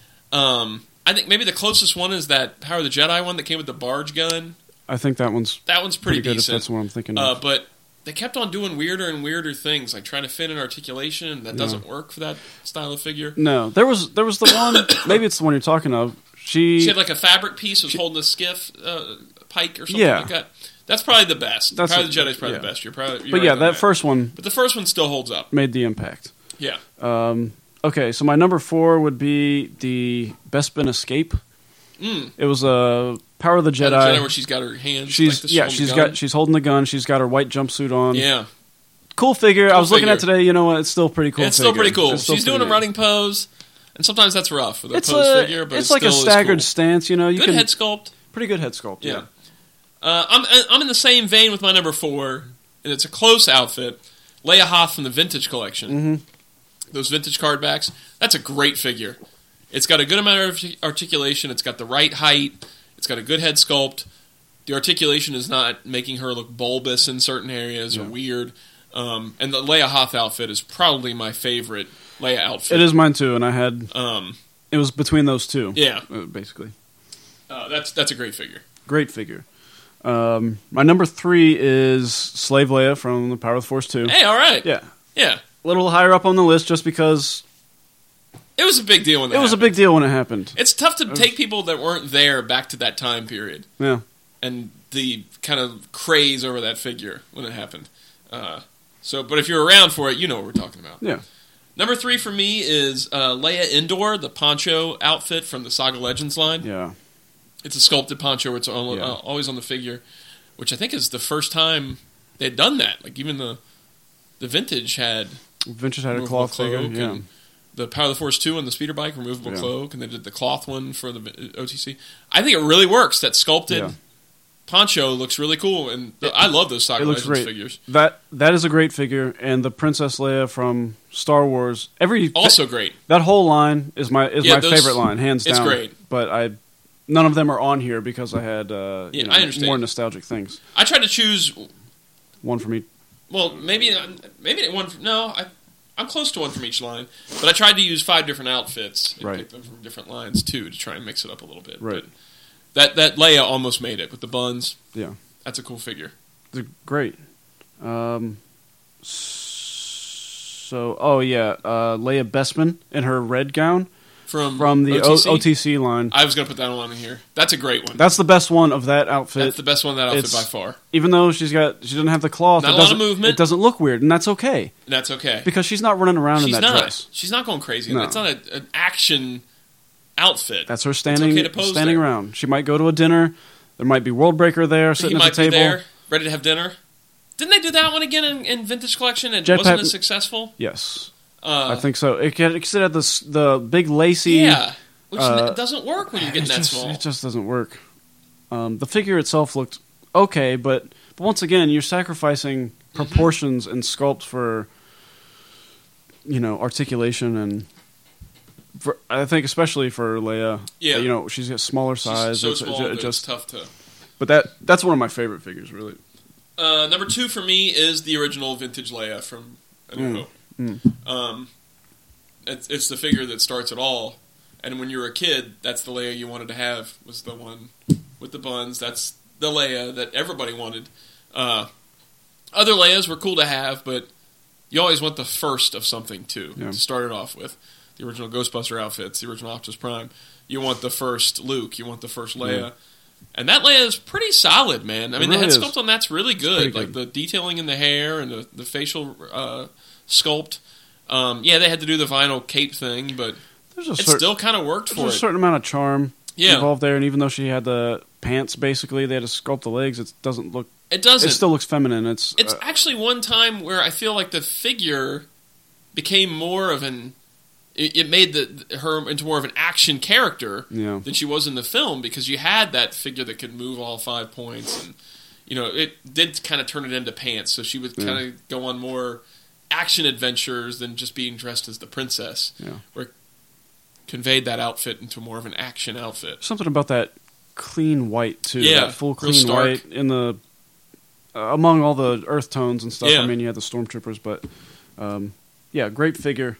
um, I think maybe the closest one is that Power of the Jedi one that came with the barge gun. I think that one's That one's pretty, pretty, good. If decent. that's what I'm thinking Uh, of. but they kept on doing weirder and weirder things, like trying to fit in articulation, and that Yeah. doesn't work for that style of figure. No, there was there was the one. Maybe it's the one you're talking of. She, She had like a fabric piece, was holding a skiff uh, pike or something Yeah. like that. That's probably the best. That's Power a- of the Jedi is probably yeah. the best. You're probably, you're but right yeah, on that first one But the first one still holds up. made the impact. Yeah. Um, okay, so my number four would be the Bespin Escape. Mm. It was a Power of the Jedi. Jedi. where she's got her hands. She's like this yeah, holding she's the gun. got she's holding the gun. She's got her white jumpsuit on. Yeah, Cool figure. I Cool was looking at figure. today. You know what? It's still pretty cool. it's still figure. pretty cool. It's still She's doing pretty a running pose, and sometimes that's rough with a It's pose a figure. But it's it like a still is staggered cool. stance. You know, you Good can head sculpt. pretty good head sculpt. Yeah. Yeah. Uh, I'm I'm in the same vein with my number four, and it's a close outfit. Leia Hoth from the Vintage Collection. Mm-hmm. Those vintage card backs. That's a great figure. It's got a good amount of articulation. It's got the right height. It's got a good head sculpt. The articulation is not making her look bulbous in certain areas or Yeah. weird. Um, and the Leia Hoth outfit is probably my favorite Leia outfit. It is mine too, and I had Um, it was between those two. yeah, uh, basically. uh, that's that's a great figure. Great figure. Um, my number three is Slave Leia from the Power of the Force two. Hey, all right. Yeah, Yeah. a little higher up on the list just because It was a big deal when that it was a happened. big deal when it happened. It's tough to was- take people that weren't there back to that time period Yeah, and the kind of craze over that figure when it happened. Uh, so, but if you're around for it, you know what we're talking about. yeah. Number three for me is uh, Leia Indoor, the poncho outfit from the Saga Legends line. Yeah. It's a sculpted poncho. Where it's al- Yeah. uh, always on the figure, which I think is the first time they'd done that. Like even the the vintage had Vintage had a movable cloth figure. cloak Yeah. and the Power of the Force two on the speeder bike, removable Yeah. cloak, and they did the cloth one for the O T C. I think it really works. That sculpted Yeah. poncho looks really cool, and the, I love those Saga It looks Legends great. figures. That that is a great figure, and the Princess Leia from Star Wars. Every Also great. that whole line is my is Yeah, my those- favorite line, hands it's down. great. But I none of them are on here because I had uh, Yeah, you know, I understand. more nostalgic things. I tried to choose. One from each. Well, maybe maybe one. From, no, I, I'm close to one from each line, but I tried to use five different outfits and Right. pick them from different lines too to try and mix it up a little bit. Right. But that that Leia almost made it with the buns. Yeah, That's a cool figure. they're great. Um, so oh yeah, uh, Leia Bespin in her red gown From from the O T C? O- OTC line. I was going to put that one in here. That's a great one. That's the best one of that outfit. That's the best one of that outfit It's- by far. Even though she's got she doesn't have the cloth, Not it a lot of doesn't- movement. It doesn't look weird, and that's okay And that's okay. because she's not running around She's in that not. dress. She's not going crazy. No. It's not a, an action outfit. That's her standing okay to pose standing there. around. She might go to a dinner. There might be World Breaker there he sitting might at the table. be there, ready to have dinner. Didn't they do that one again in, in Vintage Collection? It Jetpack- wasn't as successful. Yes, Uh, I think so. It can it had this the big lacy. Yeah, which uh, n- doesn't work when you're getting it that just, small. It just doesn't work. Um, the figure itself looked okay, but, but once again, you're sacrificing Mm-hmm. proportions and sculpt for you know articulation and. For, I think especially for Leia, Yeah. you know she's got smaller She's size. so it's, small it that just, it's tough to. but that that's one of my favorite figures, really. Uh, number two for me is the original Vintage Leia from A New Mm, Hope. mm. Um, it's, it's the figure that starts it all. And when you were a kid, that's the Leia you wanted to have, was the one with the buns. That's the Leia that everybody wanted. Uh, other Leias were cool to have, but you always want the first of something, too, Yeah. to start it off with. The original Ghostbuster outfits, the original Optimus Prime. You want the first Luke, you want the first Leia. Yeah. And that Leia is pretty solid, man. I It mean, really the head is. sculpt on that's really good. pretty Like good. the detailing in the hair and the, the facial uh, sculpt. Um, yeah, they had to do the vinyl cape thing, but There's a it cer- still kind of worked for there's a it. certain amount of charm Yeah. involved there, and even though she had the pants, basically they had to sculpt the legs. It doesn't look. It doesn't. It still looks feminine. It's It's uh, actually one time where I feel like the figure became more of an. It, it made the her into more of an action character yeah. than she was in the film because you had that figure that could move all five points, and you know it did kind of turn it into pants. So she would Yeah. kind of go on more action adventures than just being dressed as the princess. Yeah. Where it conveyed that outfit into more of an action outfit. Something about that clean white too. Yeah, that full real clean stark. white in the uh, among all the earth tones and stuff. Yeah. I mean, you had the stormtroopers, but um, yeah, great figure.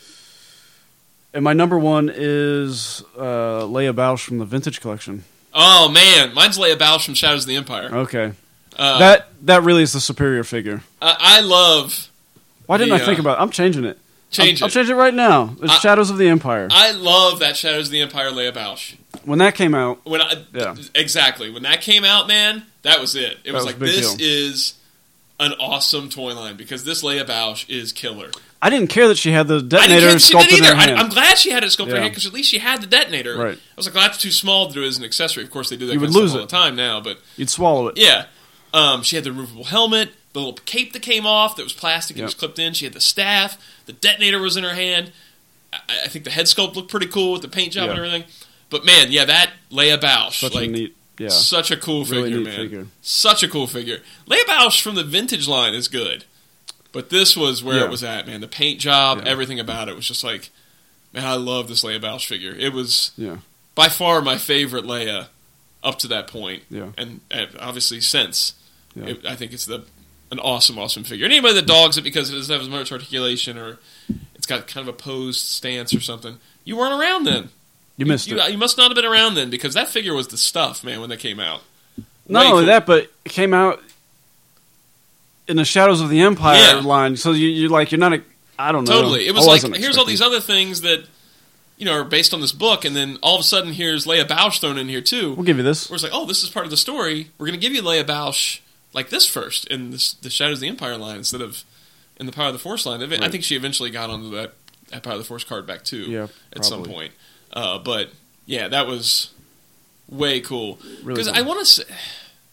And my number one is uh, Leia Bausch from the Vintage Collection. Oh man, mine's Leia Bausch from Shadows of the Empire. Okay, Uh, that that really is the superior figure. I, I love. Why didn't the, I think uh, about it? I'm changing it. Change I'll, it. I'll change it right now. It's I- Shadows of the Empire. I love that Shadows of the Empire Leia Bausch. when that came out, When I, Yeah. exactly when that came out, man, that was it. It was, was a like big this deal. is an awesome toy line because this Leia Bausch is killer. I didn't care that she had the I didn't detonator care that she did sculpted in either. her hand. I, I'm glad she had it sculpted in her Yeah. hand because at least she had the detonator. Right. I was like, well, that's too small to do as an accessory. Of course, they do that You kind would of lose stuff all it. the time now, but You'd swallow it. yeah. Um, she had the removable helmet, the little cape that came off that was plastic and Yep. was clipped in. She had the staff. The detonator was in her hand. I, I think the head sculpt looked pretty cool with the paint job and Yeah. everything. But man, yeah, that Leia Bausch, Such like a neat, yeah, such a cool really figure, neat man. figure. Such a cool figure. Leia Bausch from the vintage line is good, but this was where Yeah. it was at, man. The paint job, Yeah. everything about it was just like, man, I love this Leia Bausch figure. It was yeah, by far my favorite Leia up to that point, yeah. and, and obviously since. Yeah. It, I think it's the an awesome, awesome figure. And anybody that dogs it because it doesn't have as much articulation or it's got kind of a posed stance or something, you weren't around then. You missed You, it. you must not have been around then because that figure was the stuff, man, when they came out. Not Way only cool. that, but it came out in the Shadows of the Empire Yeah. line. So you, you're like, you're not a. I don't know. Totally. It was I like, wasn't here's all expecting- these other things that, you know, are based on this book, and then all of a sudden here's Leia Bausch thrown in here too. We'll give you this. Where it's like, oh, this is part of the story. We're going to give you Leia Bausch like this first in this, the Shadows of the Empire line instead of in the Power of the Force line. I Right. think she eventually got onto that, that Power of the Force card back too Yeah, at some probably. point. Uh, but yeah, that was way cool. Really Because cool. I want to say,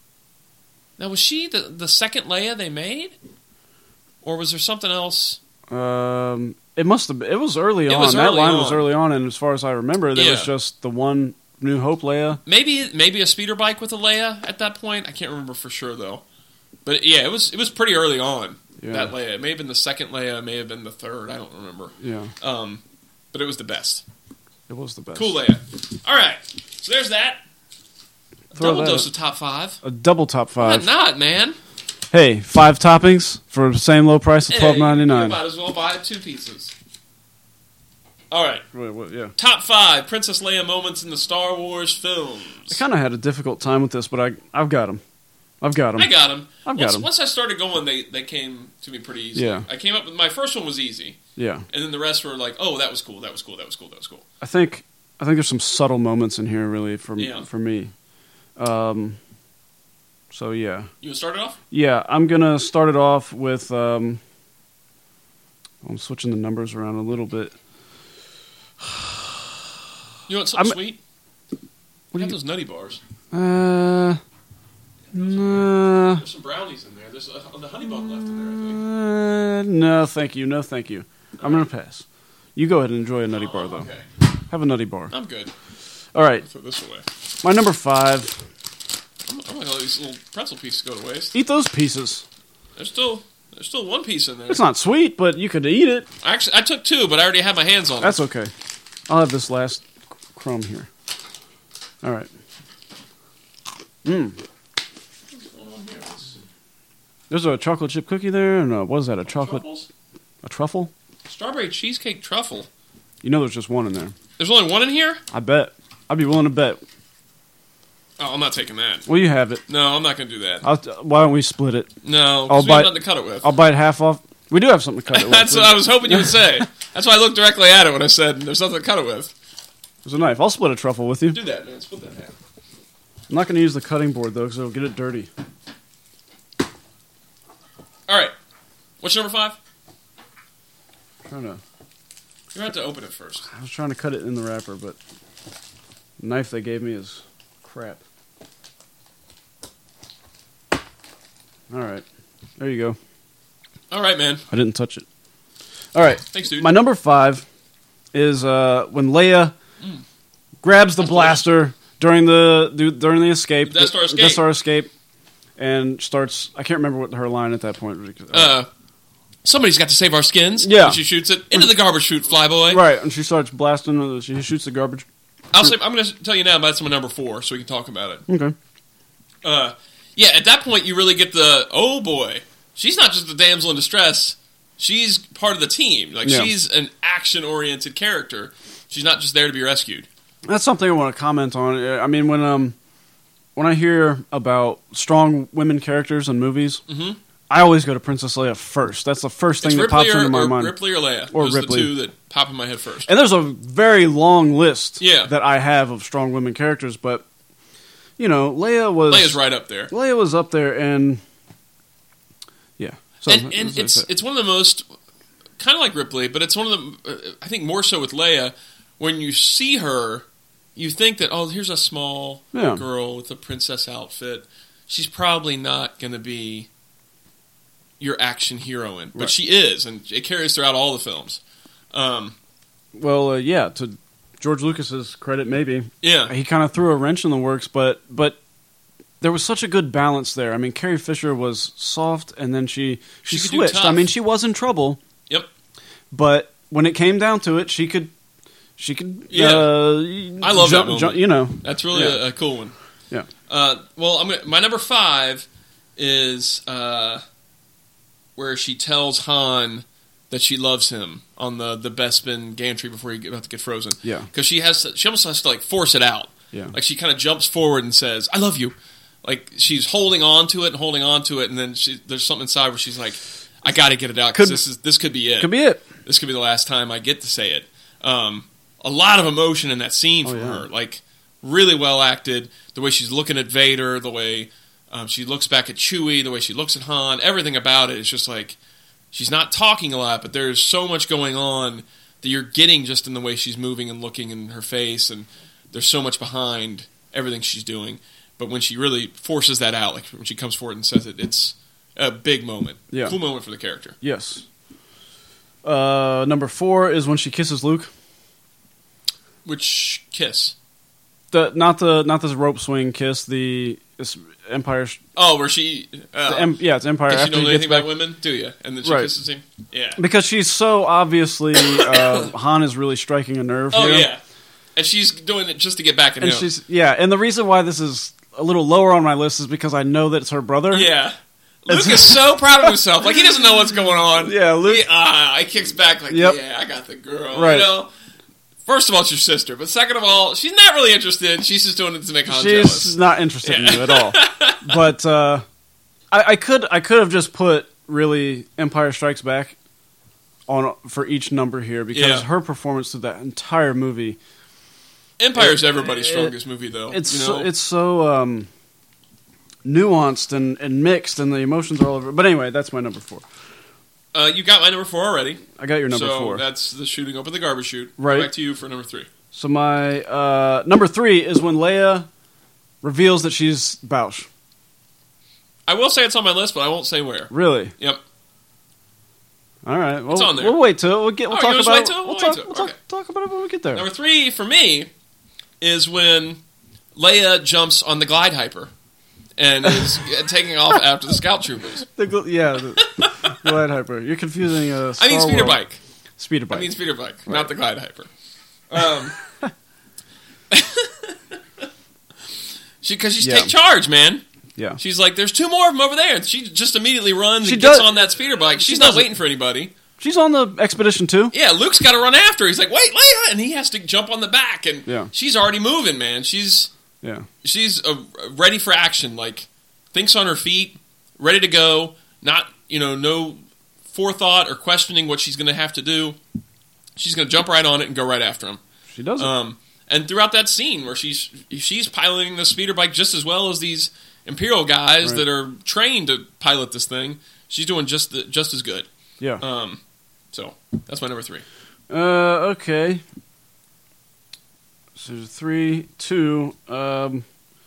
now was she the, the second Leia they made? Or was there something else? Um, it must have. Been, it was early It on. was that early line was on. early on, and as far as I remember, there was Yeah. just the one New Hope Leia. Maybe maybe a speeder bike with a Leia at that point. I can't remember for sure though. But yeah, it was it was pretty early on. Yeah. That Leia. It may have been the second Leia. It may have been the third. I don't remember. Yeah, Um, but it was the best. it was the best. Cool Leia. All right. So there's that. Throw Double that- dose of top five. A double top Why five. not, man? Hey, five toppings for the same low price of Hey, twelve ninety You nine. might as well buy two pizzas. All right. Wait, what, yeah. Top five Princess Leia moments in the Star Wars films. I kind of had a difficult time with this, but I I've got them. I've got them. I got them. I've once, got 'em. Once I started going, they, they came to me pretty easily. Yeah. I came up with my first one was easy, Yeah, and then the rest were like, oh, that was cool, that was cool, that was cool, that was cool. I think I think there's some subtle moments in here, really, for Yeah. for me. Um. So yeah, You want to start it off? yeah. I'm gonna start it off with. Um, I'm switching the numbers around a little bit. You want something I'm- sweet? What Got do you? those nutty bars. Uh. No. There's some brownies in there. There's a, the honey bun left in there, I think. Uh, no, thank you. No, thank you. I'm gonna pass. You go ahead and enjoy a nutty bar, though. Okay. Have a nutty bar. I'm good. All right. Throw this away. My number five. I'm, I'm gonna let these little pretzel pieces go to waste. Eat those pieces. There's still there's still one piece in there. It's not sweet, but you could eat it. Actually, I took two, but I already had my hands on That's it. okay. I'll have this last crumb here. All right. Mmm. What's going on here? It's There's a chocolate chip cookie there, and uh, what is that? A chocolate, truffles? a truffle? Strawberry cheesecake truffle. You know, there's just one in there. There's only one in here? I bet. I'd be willing to bet. Oh, I'm not taking that. Well, you have it. No, I'm not going to do that. I'll, why don't we split it? No, I'll because we bite- have nothing to cut it with. I'll bite half off. We do have something to cut it with. That's what I was hoping you would say. That's why I looked directly at it when I said there's nothing to cut it with. There's a knife. I'll split a truffle with you. Do that, man. Split that in half. I'm not going to use the cutting board, though, because it'll get it dirty. All right. What's your number five? Trying to, You're going to have to open it first. I was trying to cut it in the wrapper, but the knife they gave me is crap. All right. There you go. All right, man. I didn't touch it. All right. Thanks, dude. My number five is uh, when Leia grabs the blaster during the du- during the escape, The Death Star escape. Death Star escape, and starts. I can't remember what her line at that point. Uh, somebody's got to save our skins. Yeah. And she shoots it into the garbage chute, flyboy. right, and she starts blasting. uh, She shoots the garbage. I'll say, I'm going to tell you now, but that's my number four, so we can talk about it. Okay. Uh, yeah, at that point, you really get the, oh boy, she's not just a damsel in distress. She's part of the team. Like, Yeah. she's an action-oriented character. She's not just there to be rescued. That's something I want to comment on. Uh, I mean, when um, when I hear about strong women characters in movies, Mhm. I always go to Princess Leia first. That's the first thing It's that Ripley pops or, into my or mind. Ripley or Leia. Or Those Ripley. are the two that pop in my head first. And there's a very long list Yeah. that I have of strong women characters, but you know, Leia was Leia's right up there. Leia was up there, and yeah. So and and that's- it's that's it. it's one of the most, kind of like Ripley, but it's one of the, uh, I think more so with Leia, when you see her, you think that, oh, here's a small Yeah. girl with a princess outfit. She's probably not going to be your action heroine, but Right. she is, and it carries throughout all the films. Um, well, uh, yeah. To George Lucas's credit, maybe yeah, he kind of threw a wrench in the works, but but there was such a good balance there. I mean, Carrie Fisher was soft, and then she she, She could do switched. tough. I mean, she was in trouble. Yep. But when it came down to it, she could she could. Yeah. uh, I love that jump, moment. jump- you know. that's really Yeah. a, a cool one. Yeah. Uh, well, I'm gonna, my number five is uh, where she tells Han that she loves him on the the Bespin gantry before he about to get frozen. Yeah. because she has to, she almost has to like force it out. Yeah. Like she kind of jumps forward and says, "I love you." Like she's holding on to it and holding on to it, and then she, there's something inside where she's like, "I got to get it out because Could- this is this could be it. Could be it. This could be the last time I get to say it." Um, a lot of emotion in that scene Oh, from yeah. her, like really well acted. The way she's looking at Vader, the way um, she looks back at Chewie, the way she looks at Han, everything about it is just like she's not talking a lot, but there's so much going on that you're getting just in the way she's moving and looking in her face, and there's so much behind everything she's doing. But when she really forces that out, like when she comes forward and says it, it's a big moment. Yeah. Cool moment for the character. Yes. Uh, number four is when she kisses Luke. Which kiss? The not the not the rope swing kiss. The it's Empire. Oh, where she? Uh, the em, yeah, it's Empire. Does she after know he anything gets about back- women? Do you? And then she Right. kisses him. Yeah. Because she's so obviously uh, Han is really striking a nerve. Oh here. yeah. And she's doing it just to get back at and him. she's yeah. And the reason why this is a little lower on my list is because I know that it's her brother. Yeah. Luke is so proud of himself. Like, he doesn't know what's going on. Yeah, Luke- He, ah, he kicks back like, Yep. yeah, I got the girl. Right. You know? First of all, it's your sister. But second of all, she's not really interested. She's just doing it to make Han She's jealous. not interested Yeah. in you at all. But uh, I, I could I could have just put really Empire Strikes Back on for each number here because Yeah. her performance through that entire movie. Empire's It- everybody's it- strongest movie, though. It's you so, know? it's so um, nuanced and, and mixed, and the emotions are all over. But anyway, that's my number four. Uh, you got my number four already. I got your number so four. that's the shooting open the garbage chute. Right. Back to you for number three. So my uh, number three is when Leia reveals that she's Bausch. I will say it's on my list, but I won't say where. Really? Yep. All right. Well, It's on there. We'll wait till we'll get. We'll Oh, talk you just about wait it. till- We'll, we'll talk, wait till- we'll talk, okay. talk about it when we get there. Number three for me is when Leia jumps on the glide hyper and is taking off after the scout troopers. The gl- yeah, the glide hyper. You're confusing uh, I mean Star speeder World. bike. Speeder bike. I mean speeder bike, not the glide hyper. Um, she because she's Yeah. take charge, man. yeah. She's like, "There's two more of them over there," and she just immediately runs She and gets does- on that speeder bike. She's she not does it. waiting for anybody. She's on the expedition too. Yeah, Luke's got to run after her. He's like, "Wait, Leia," and he has to jump on the back, and Yeah. she's already moving, man. She's Yeah. she's uh, ready for action. Like, thinks on her feet, ready to go. Not, you know, no forethought or questioning what she's going to have to do. She's going to jump right on it and go right after him. She does it. Um, and throughout that scene where she's she's piloting the speeder bike just as well as these Imperial guys Right. that are trained to pilot this thing, she's doing just the, just as good. yeah. Um, so that's my number three. Uh, okay. So three, two, um,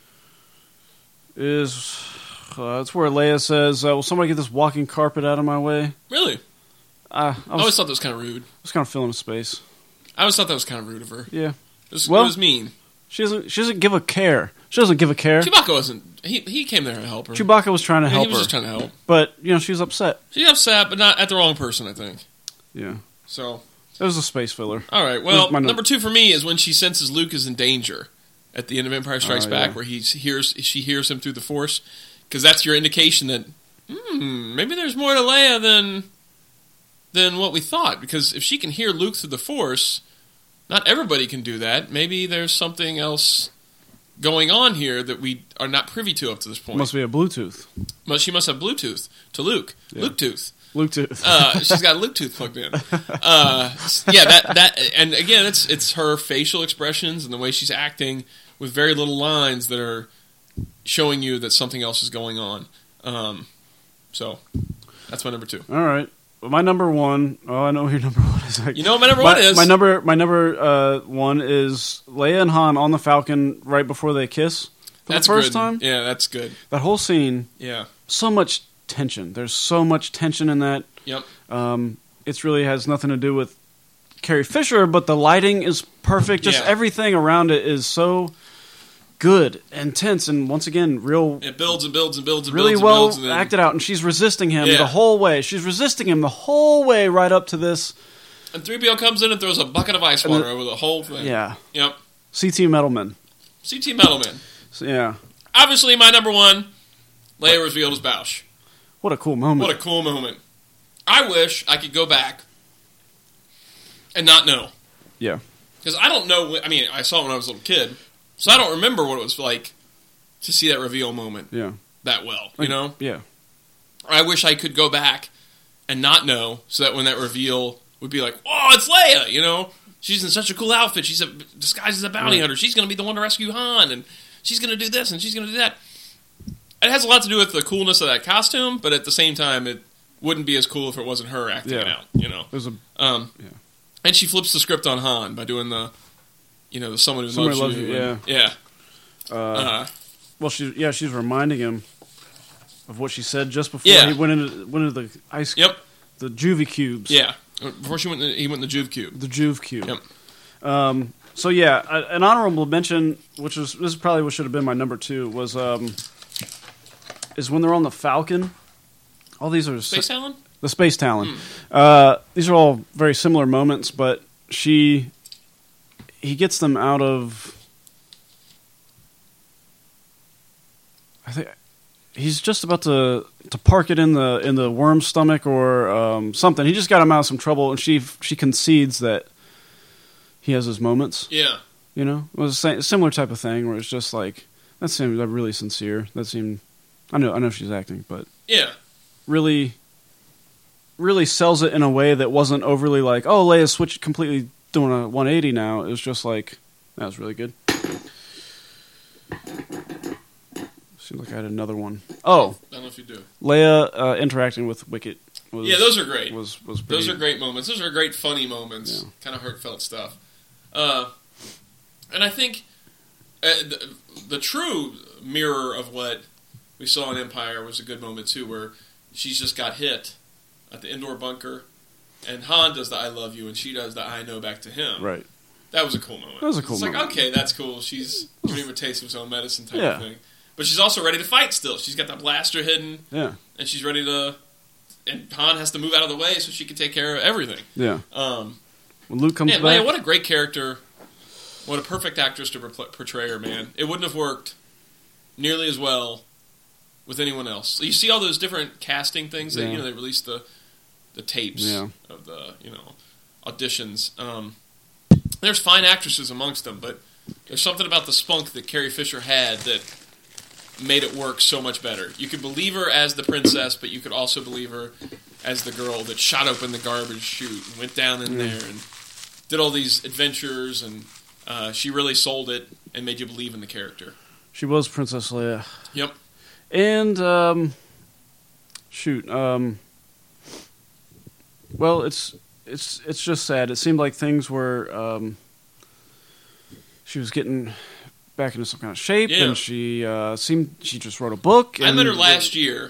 is uh, that's where Leia says, uh, "Will somebody get this walking carpet out of my way?" Really, Uh, I I always was, thought that was kind of rude. I was kind of filling space. I always thought that was kind of rude of her. Yeah, It was, Well- it was mean. she doesn't. She doesn't give a care. She doesn't give a care. Chewbacca wasn't. He he came there to help her. Chewbacca was trying to I mean, help he was her, just trying to help. but you know she was upset. She's upset, but not at the wrong person. I think. Yeah, So it was a space filler. all right. Well, Where's my note? number two for me is when she senses Luke is in danger at the end of Empire Strikes Oh, Back, yeah. where he hears she hears him through the Force, because that's your indication that hmm, maybe there's more to Leia than than what we thought. Because if she can hear Luke through the Force, not everybody can do that. Maybe there's something else going on here that we are not privy to up to this point. Must be a Bluetooth. But she must have Bluetooth to Luke. Yeah. Luke tooth. Bluetooth. Uh, she's got a Luke tooth plugged in. Uh, yeah, that that, and again, it's it's her facial expressions and the way she's acting with very little lines that are showing you that something else is going on. Um, so that's my number two. All right. Well, my number one. Oh, I know what your number one is. You know what my number my, one is? My number. My number uh, one is Leia and Han on the Falcon right before they kiss for That's the first good. time. Yeah, that's good. That whole scene. Yeah. So much tension. There's so much tension in that. Yep. Um, it really has nothing to do with Carrie Fisher, but the lighting is perfect. Just Yeah. everything around it is so good and tense, and once again, real, It builds and builds and builds and really builds well and builds. And then, acted out. And she's resisting him Yeah. the whole way. She's resisting him the whole way right up to this. and three P O comes in and throws a bucket of ice And water the- over the whole thing. Yeah, Yep. C T Metalman. C T Metalman. So, yeah, Obviously, my number one, Leia revealed as Bausch. what a cool moment. What a cool moment. I wish I could go back and not know. Yeah. Because I don't know. wh- I mean, I saw it when I was a little kid, so I don't remember what it was like to see that reveal moment Yeah. that well. You know, Yeah. I wish I could go back and not know, so that when that reveal would be like, "Oh, it's Leia!" You know, she's in such a cool outfit. She's a, disguised as a bounty Right. hunter. She's going to be the one to rescue Han, and she's going to do this and she's going to do that. It has a lot to do with the coolness of that costume, but at the same time, it wouldn't be as cool if it wasn't her acting it Yeah. out. You know. There's a Um, Yeah. And she flips the script on Han by doing the, you know, the someone who Someone loves, Loves you. You, and- yeah. uh, Uh, well, she yeah she's reminding him of what she said just before Yeah. he went into went into the ice. yep. The juvie cubes. Yeah. Before she went, in the, he went in the Juve Cube. The Juve Cube. Yep. Um, so yeah, a- an honorable mention, which is this is probably what should have been my number two, was um, is when they're on the Falcon. All these are Space si- Talon? the Space Talon. Uh, these are all very similar moments, but she he gets them out of. I think he's just about to to park it in the in the worm's stomach or um, something. He just got him out of some trouble, and she she concedes that he has his moments. Yeah. You know, it was a similar type of thing where it's just like that seemed really sincere. That seemed, I know I know she's acting, but Yeah. really, really sells it in a way that wasn't overly like, oh, Leia's switched completely doing a one eighty now. It was just like that was really good. Seems like I had another one. Oh, I don't know if you do. Leia uh, interacting with Wicket. Was, Yeah, those are great. Was was Those pretty- are great moments. Those are great, funny moments. Yeah. Kind of heartfelt stuff. Uh, and I think uh, the, the true mirror of what we saw in Empire was a good moment, too, where she's just got hit at the indoor bunker, and Han does the I love you, and she does the I know back to him. right. That was a cool moment. That was a cool it's moment. like, okay, that's cool. She's giving him a taste of his own medicine type Yeah. of thing. But she's also ready to fight still. She's got that blaster hidden, Yeah, and she's ready to... And Han has to move out of the way so she can take care of everything. yeah. Um, When Luke comes man, back, Leia, what a great character. What a perfect actress to repl- portray her, man. It wouldn't have worked nearly as well with anyone else. So you see all those different casting things that, Yeah. you know, they released the the tapes Yeah. of the, you know, auditions. Um, there's fine actresses amongst them, but there's something about the spunk that Carrie Fisher had that made it work so much better. You could believe her as the princess, but you could also believe her as the girl that shot open the garbage chute and went down in Mm. there and did all these adventures, and uh, she really sold it and made you believe in the character. she was Princess Leia. Yep. And um, shoot, um, well, it's it's it's just sad. It seemed like things were. Um, she was getting back into some kind of shape, Yeah. and she uh, seemed she just wrote a book. I and- met her last year,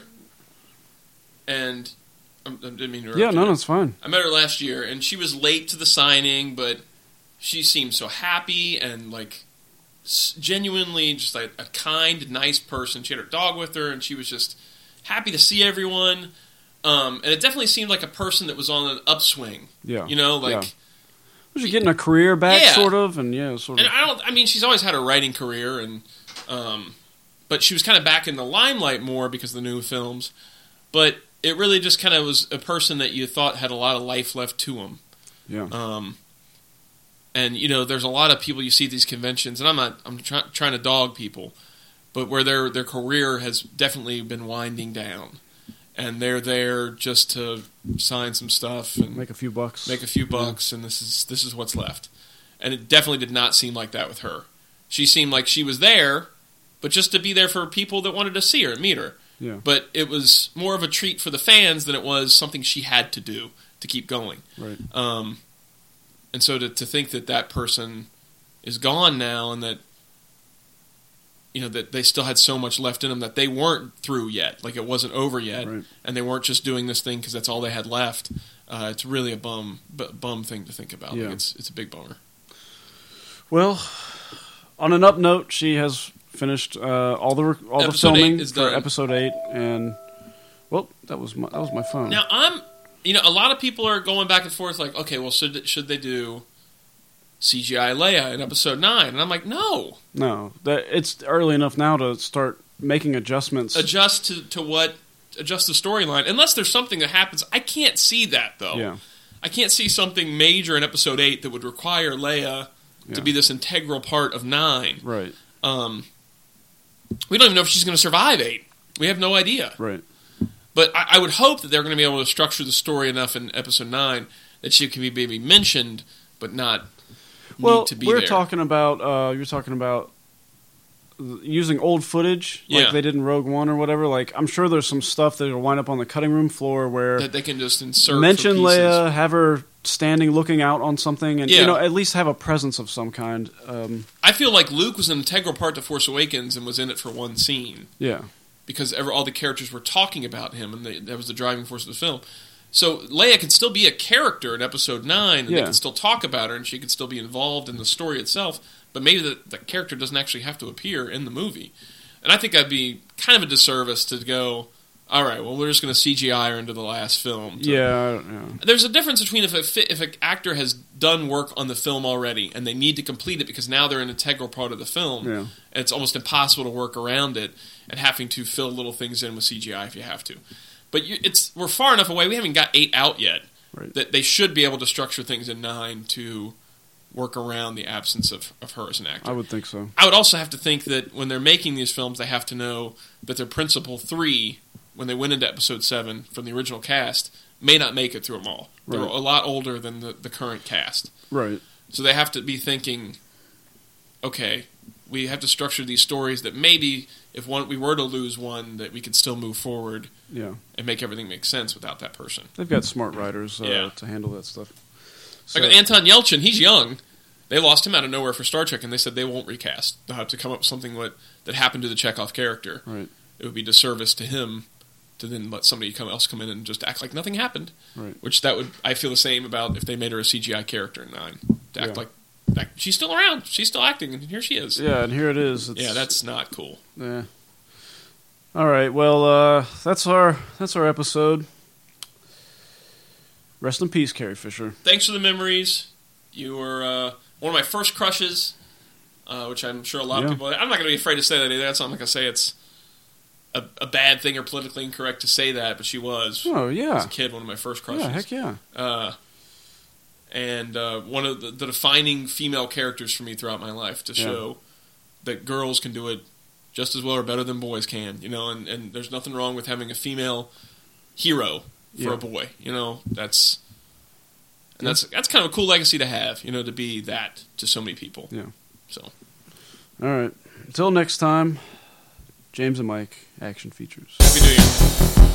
and um, I didn't mean to interrupt Yeah, no, you. no, it's fine. I met her last year, and she was late to the signing, but she seemed so happy and like s- genuinely just like a kind, nice person. She had her dog with her, and she was just happy to see everyone. Um, and it definitely seemed like a person that was on an upswing. Yeah, You know, like, yeah. Was she getting a career back, Yeah. sort of, and yeah, sort of. and I don't. I mean, she's always had a writing career, and um, but she was kind of back in the limelight more because of the new films. But it really just kind of was a person that you thought had a lot of life left to him. yeah, Um, and you know, there's a lot of people you see at these conventions, and I'm not, I'm try, trying to dog people, but where their their career has definitely been winding down, and they're there just to sign some stuff and make a few bucks. make a few bucks, and this is this is what's left. And it definitely did not seem like that with her. She seemed like she was there, but just to be there for people that wanted to see her and meet her. Yeah, But it was more of a treat for the fans than it was something she had to do to keep going. right. Um, and so to, to think that that person is gone now, and that you know that they still had so much left in them that they weren't through yet, like it wasn't over yet, Right. and they weren't just doing this thing because that's all they had left. Uh, it's really a bum b- bum thing to think about. Yeah. Like it's it's a big bummer. Well, on an up note, she has finished uh, all the rec- all the Episode filming eight is for done. episode eight, and well, that was my that was my phone. Now I'm, you know, a lot of people are going back and forth, like, okay, well, should should they do C G I Leia in episode nine? And I'm like, no, No, that it's early enough now to start making adjustments. adjust to to what adjust the storyline. Unless there's something that happens, I can't see that though. yeah, I can't see something major in episode eight that would require Leia Yeah. to be this integral part of nine. right, Um, we don't even know if she's going to survive eight. We have no idea. right. But I, I would hope that they're going to be able to structure the story enough in episode nine that she can be maybe mentioned, but not Well, need to be we're there. talking about uh, you're talking about using old footage Yeah. like they did in Rogue One or whatever. Like I'm sure there's some stuff that'll wind up on the cutting room floor where that they can just insert. mention for pieces. Leia, have her standing looking out on something, and Yeah. you know at least have a presence of some kind. Um, I feel like Luke was an integral part to Force Awakens and was in it for one scene yeah, because ever, all the characters were talking about him, and they, that was the driving force of the film. So Leia can still be a character in Episode nine, and Yeah. they can still talk about her, and she can still be involved in the story itself, but maybe the, the character doesn't actually have to appear in the movie. And I think that'd be kind of a disservice to go, all right, well, we're just going to C G I her into the last film. to- Yeah, I don't know. There's a difference between if a fi- if an actor has done work on the film already and they need to complete it because now they're an integral part of the film, Yeah. and it's almost impossible to work around it, and having to fill little things in with C G I if you have to. But you, it's we're far enough away. We haven't got eight out yet Right. that they should be able to structure things in nine to work around the absence of, of her as an actor. I would think so. I would also have to think that when they're making these films, they have to know that their principal three, when they went into Episode seven from the original cast, may not make it through them all. They're Right. a lot older than the, the current cast. Right. So they have to be thinking, okay, we have to structure these stories that maybe if one we were to lose one, that we could still move forward Yeah. and make everything make sense without that person. They've got smart writers uh, Yeah. to handle that stuff. So, Like Anton Yelchin, he's young. They lost him out of nowhere for Star Trek, and they said they won't recast. They'll have to come up with something what, that happened to the Chekhov character. right. It would be disservice to him to then let somebody come else come in and just act like nothing happened. Right. Which that would I feel the same about if they made her a C G I character in nine. To act Yeah. like act, she's still around, she's still acting, and here she is. Yeah, and here it is. It's, Yeah, that's not cool. Yeah. All right. Well, uh, that's our that's our episode. Rest in peace, Carrie Fisher. Thanks for the memories. You were uh, one of my first crushes, uh, which I'm sure a lot Yeah. of people. I'm not going to be afraid to say that either. That's not like I say it's a, a bad thing or politically incorrect to say that, but she was. Oh As yeah. a kid, one of my first crushes. Yeah. Heck yeah. Uh, and uh, one of the, the defining female characters for me throughout my life to Yeah. show that girls can do it just as well or better than boys can, you know, and, and there's nothing wrong with having a female hero for Yeah. a boy, you know, that's and that's that's kind of a cool legacy to have, you know, to be that to so many people. Yeah. So, All right. Until next time, James and Mike, Action Features. happy New Year.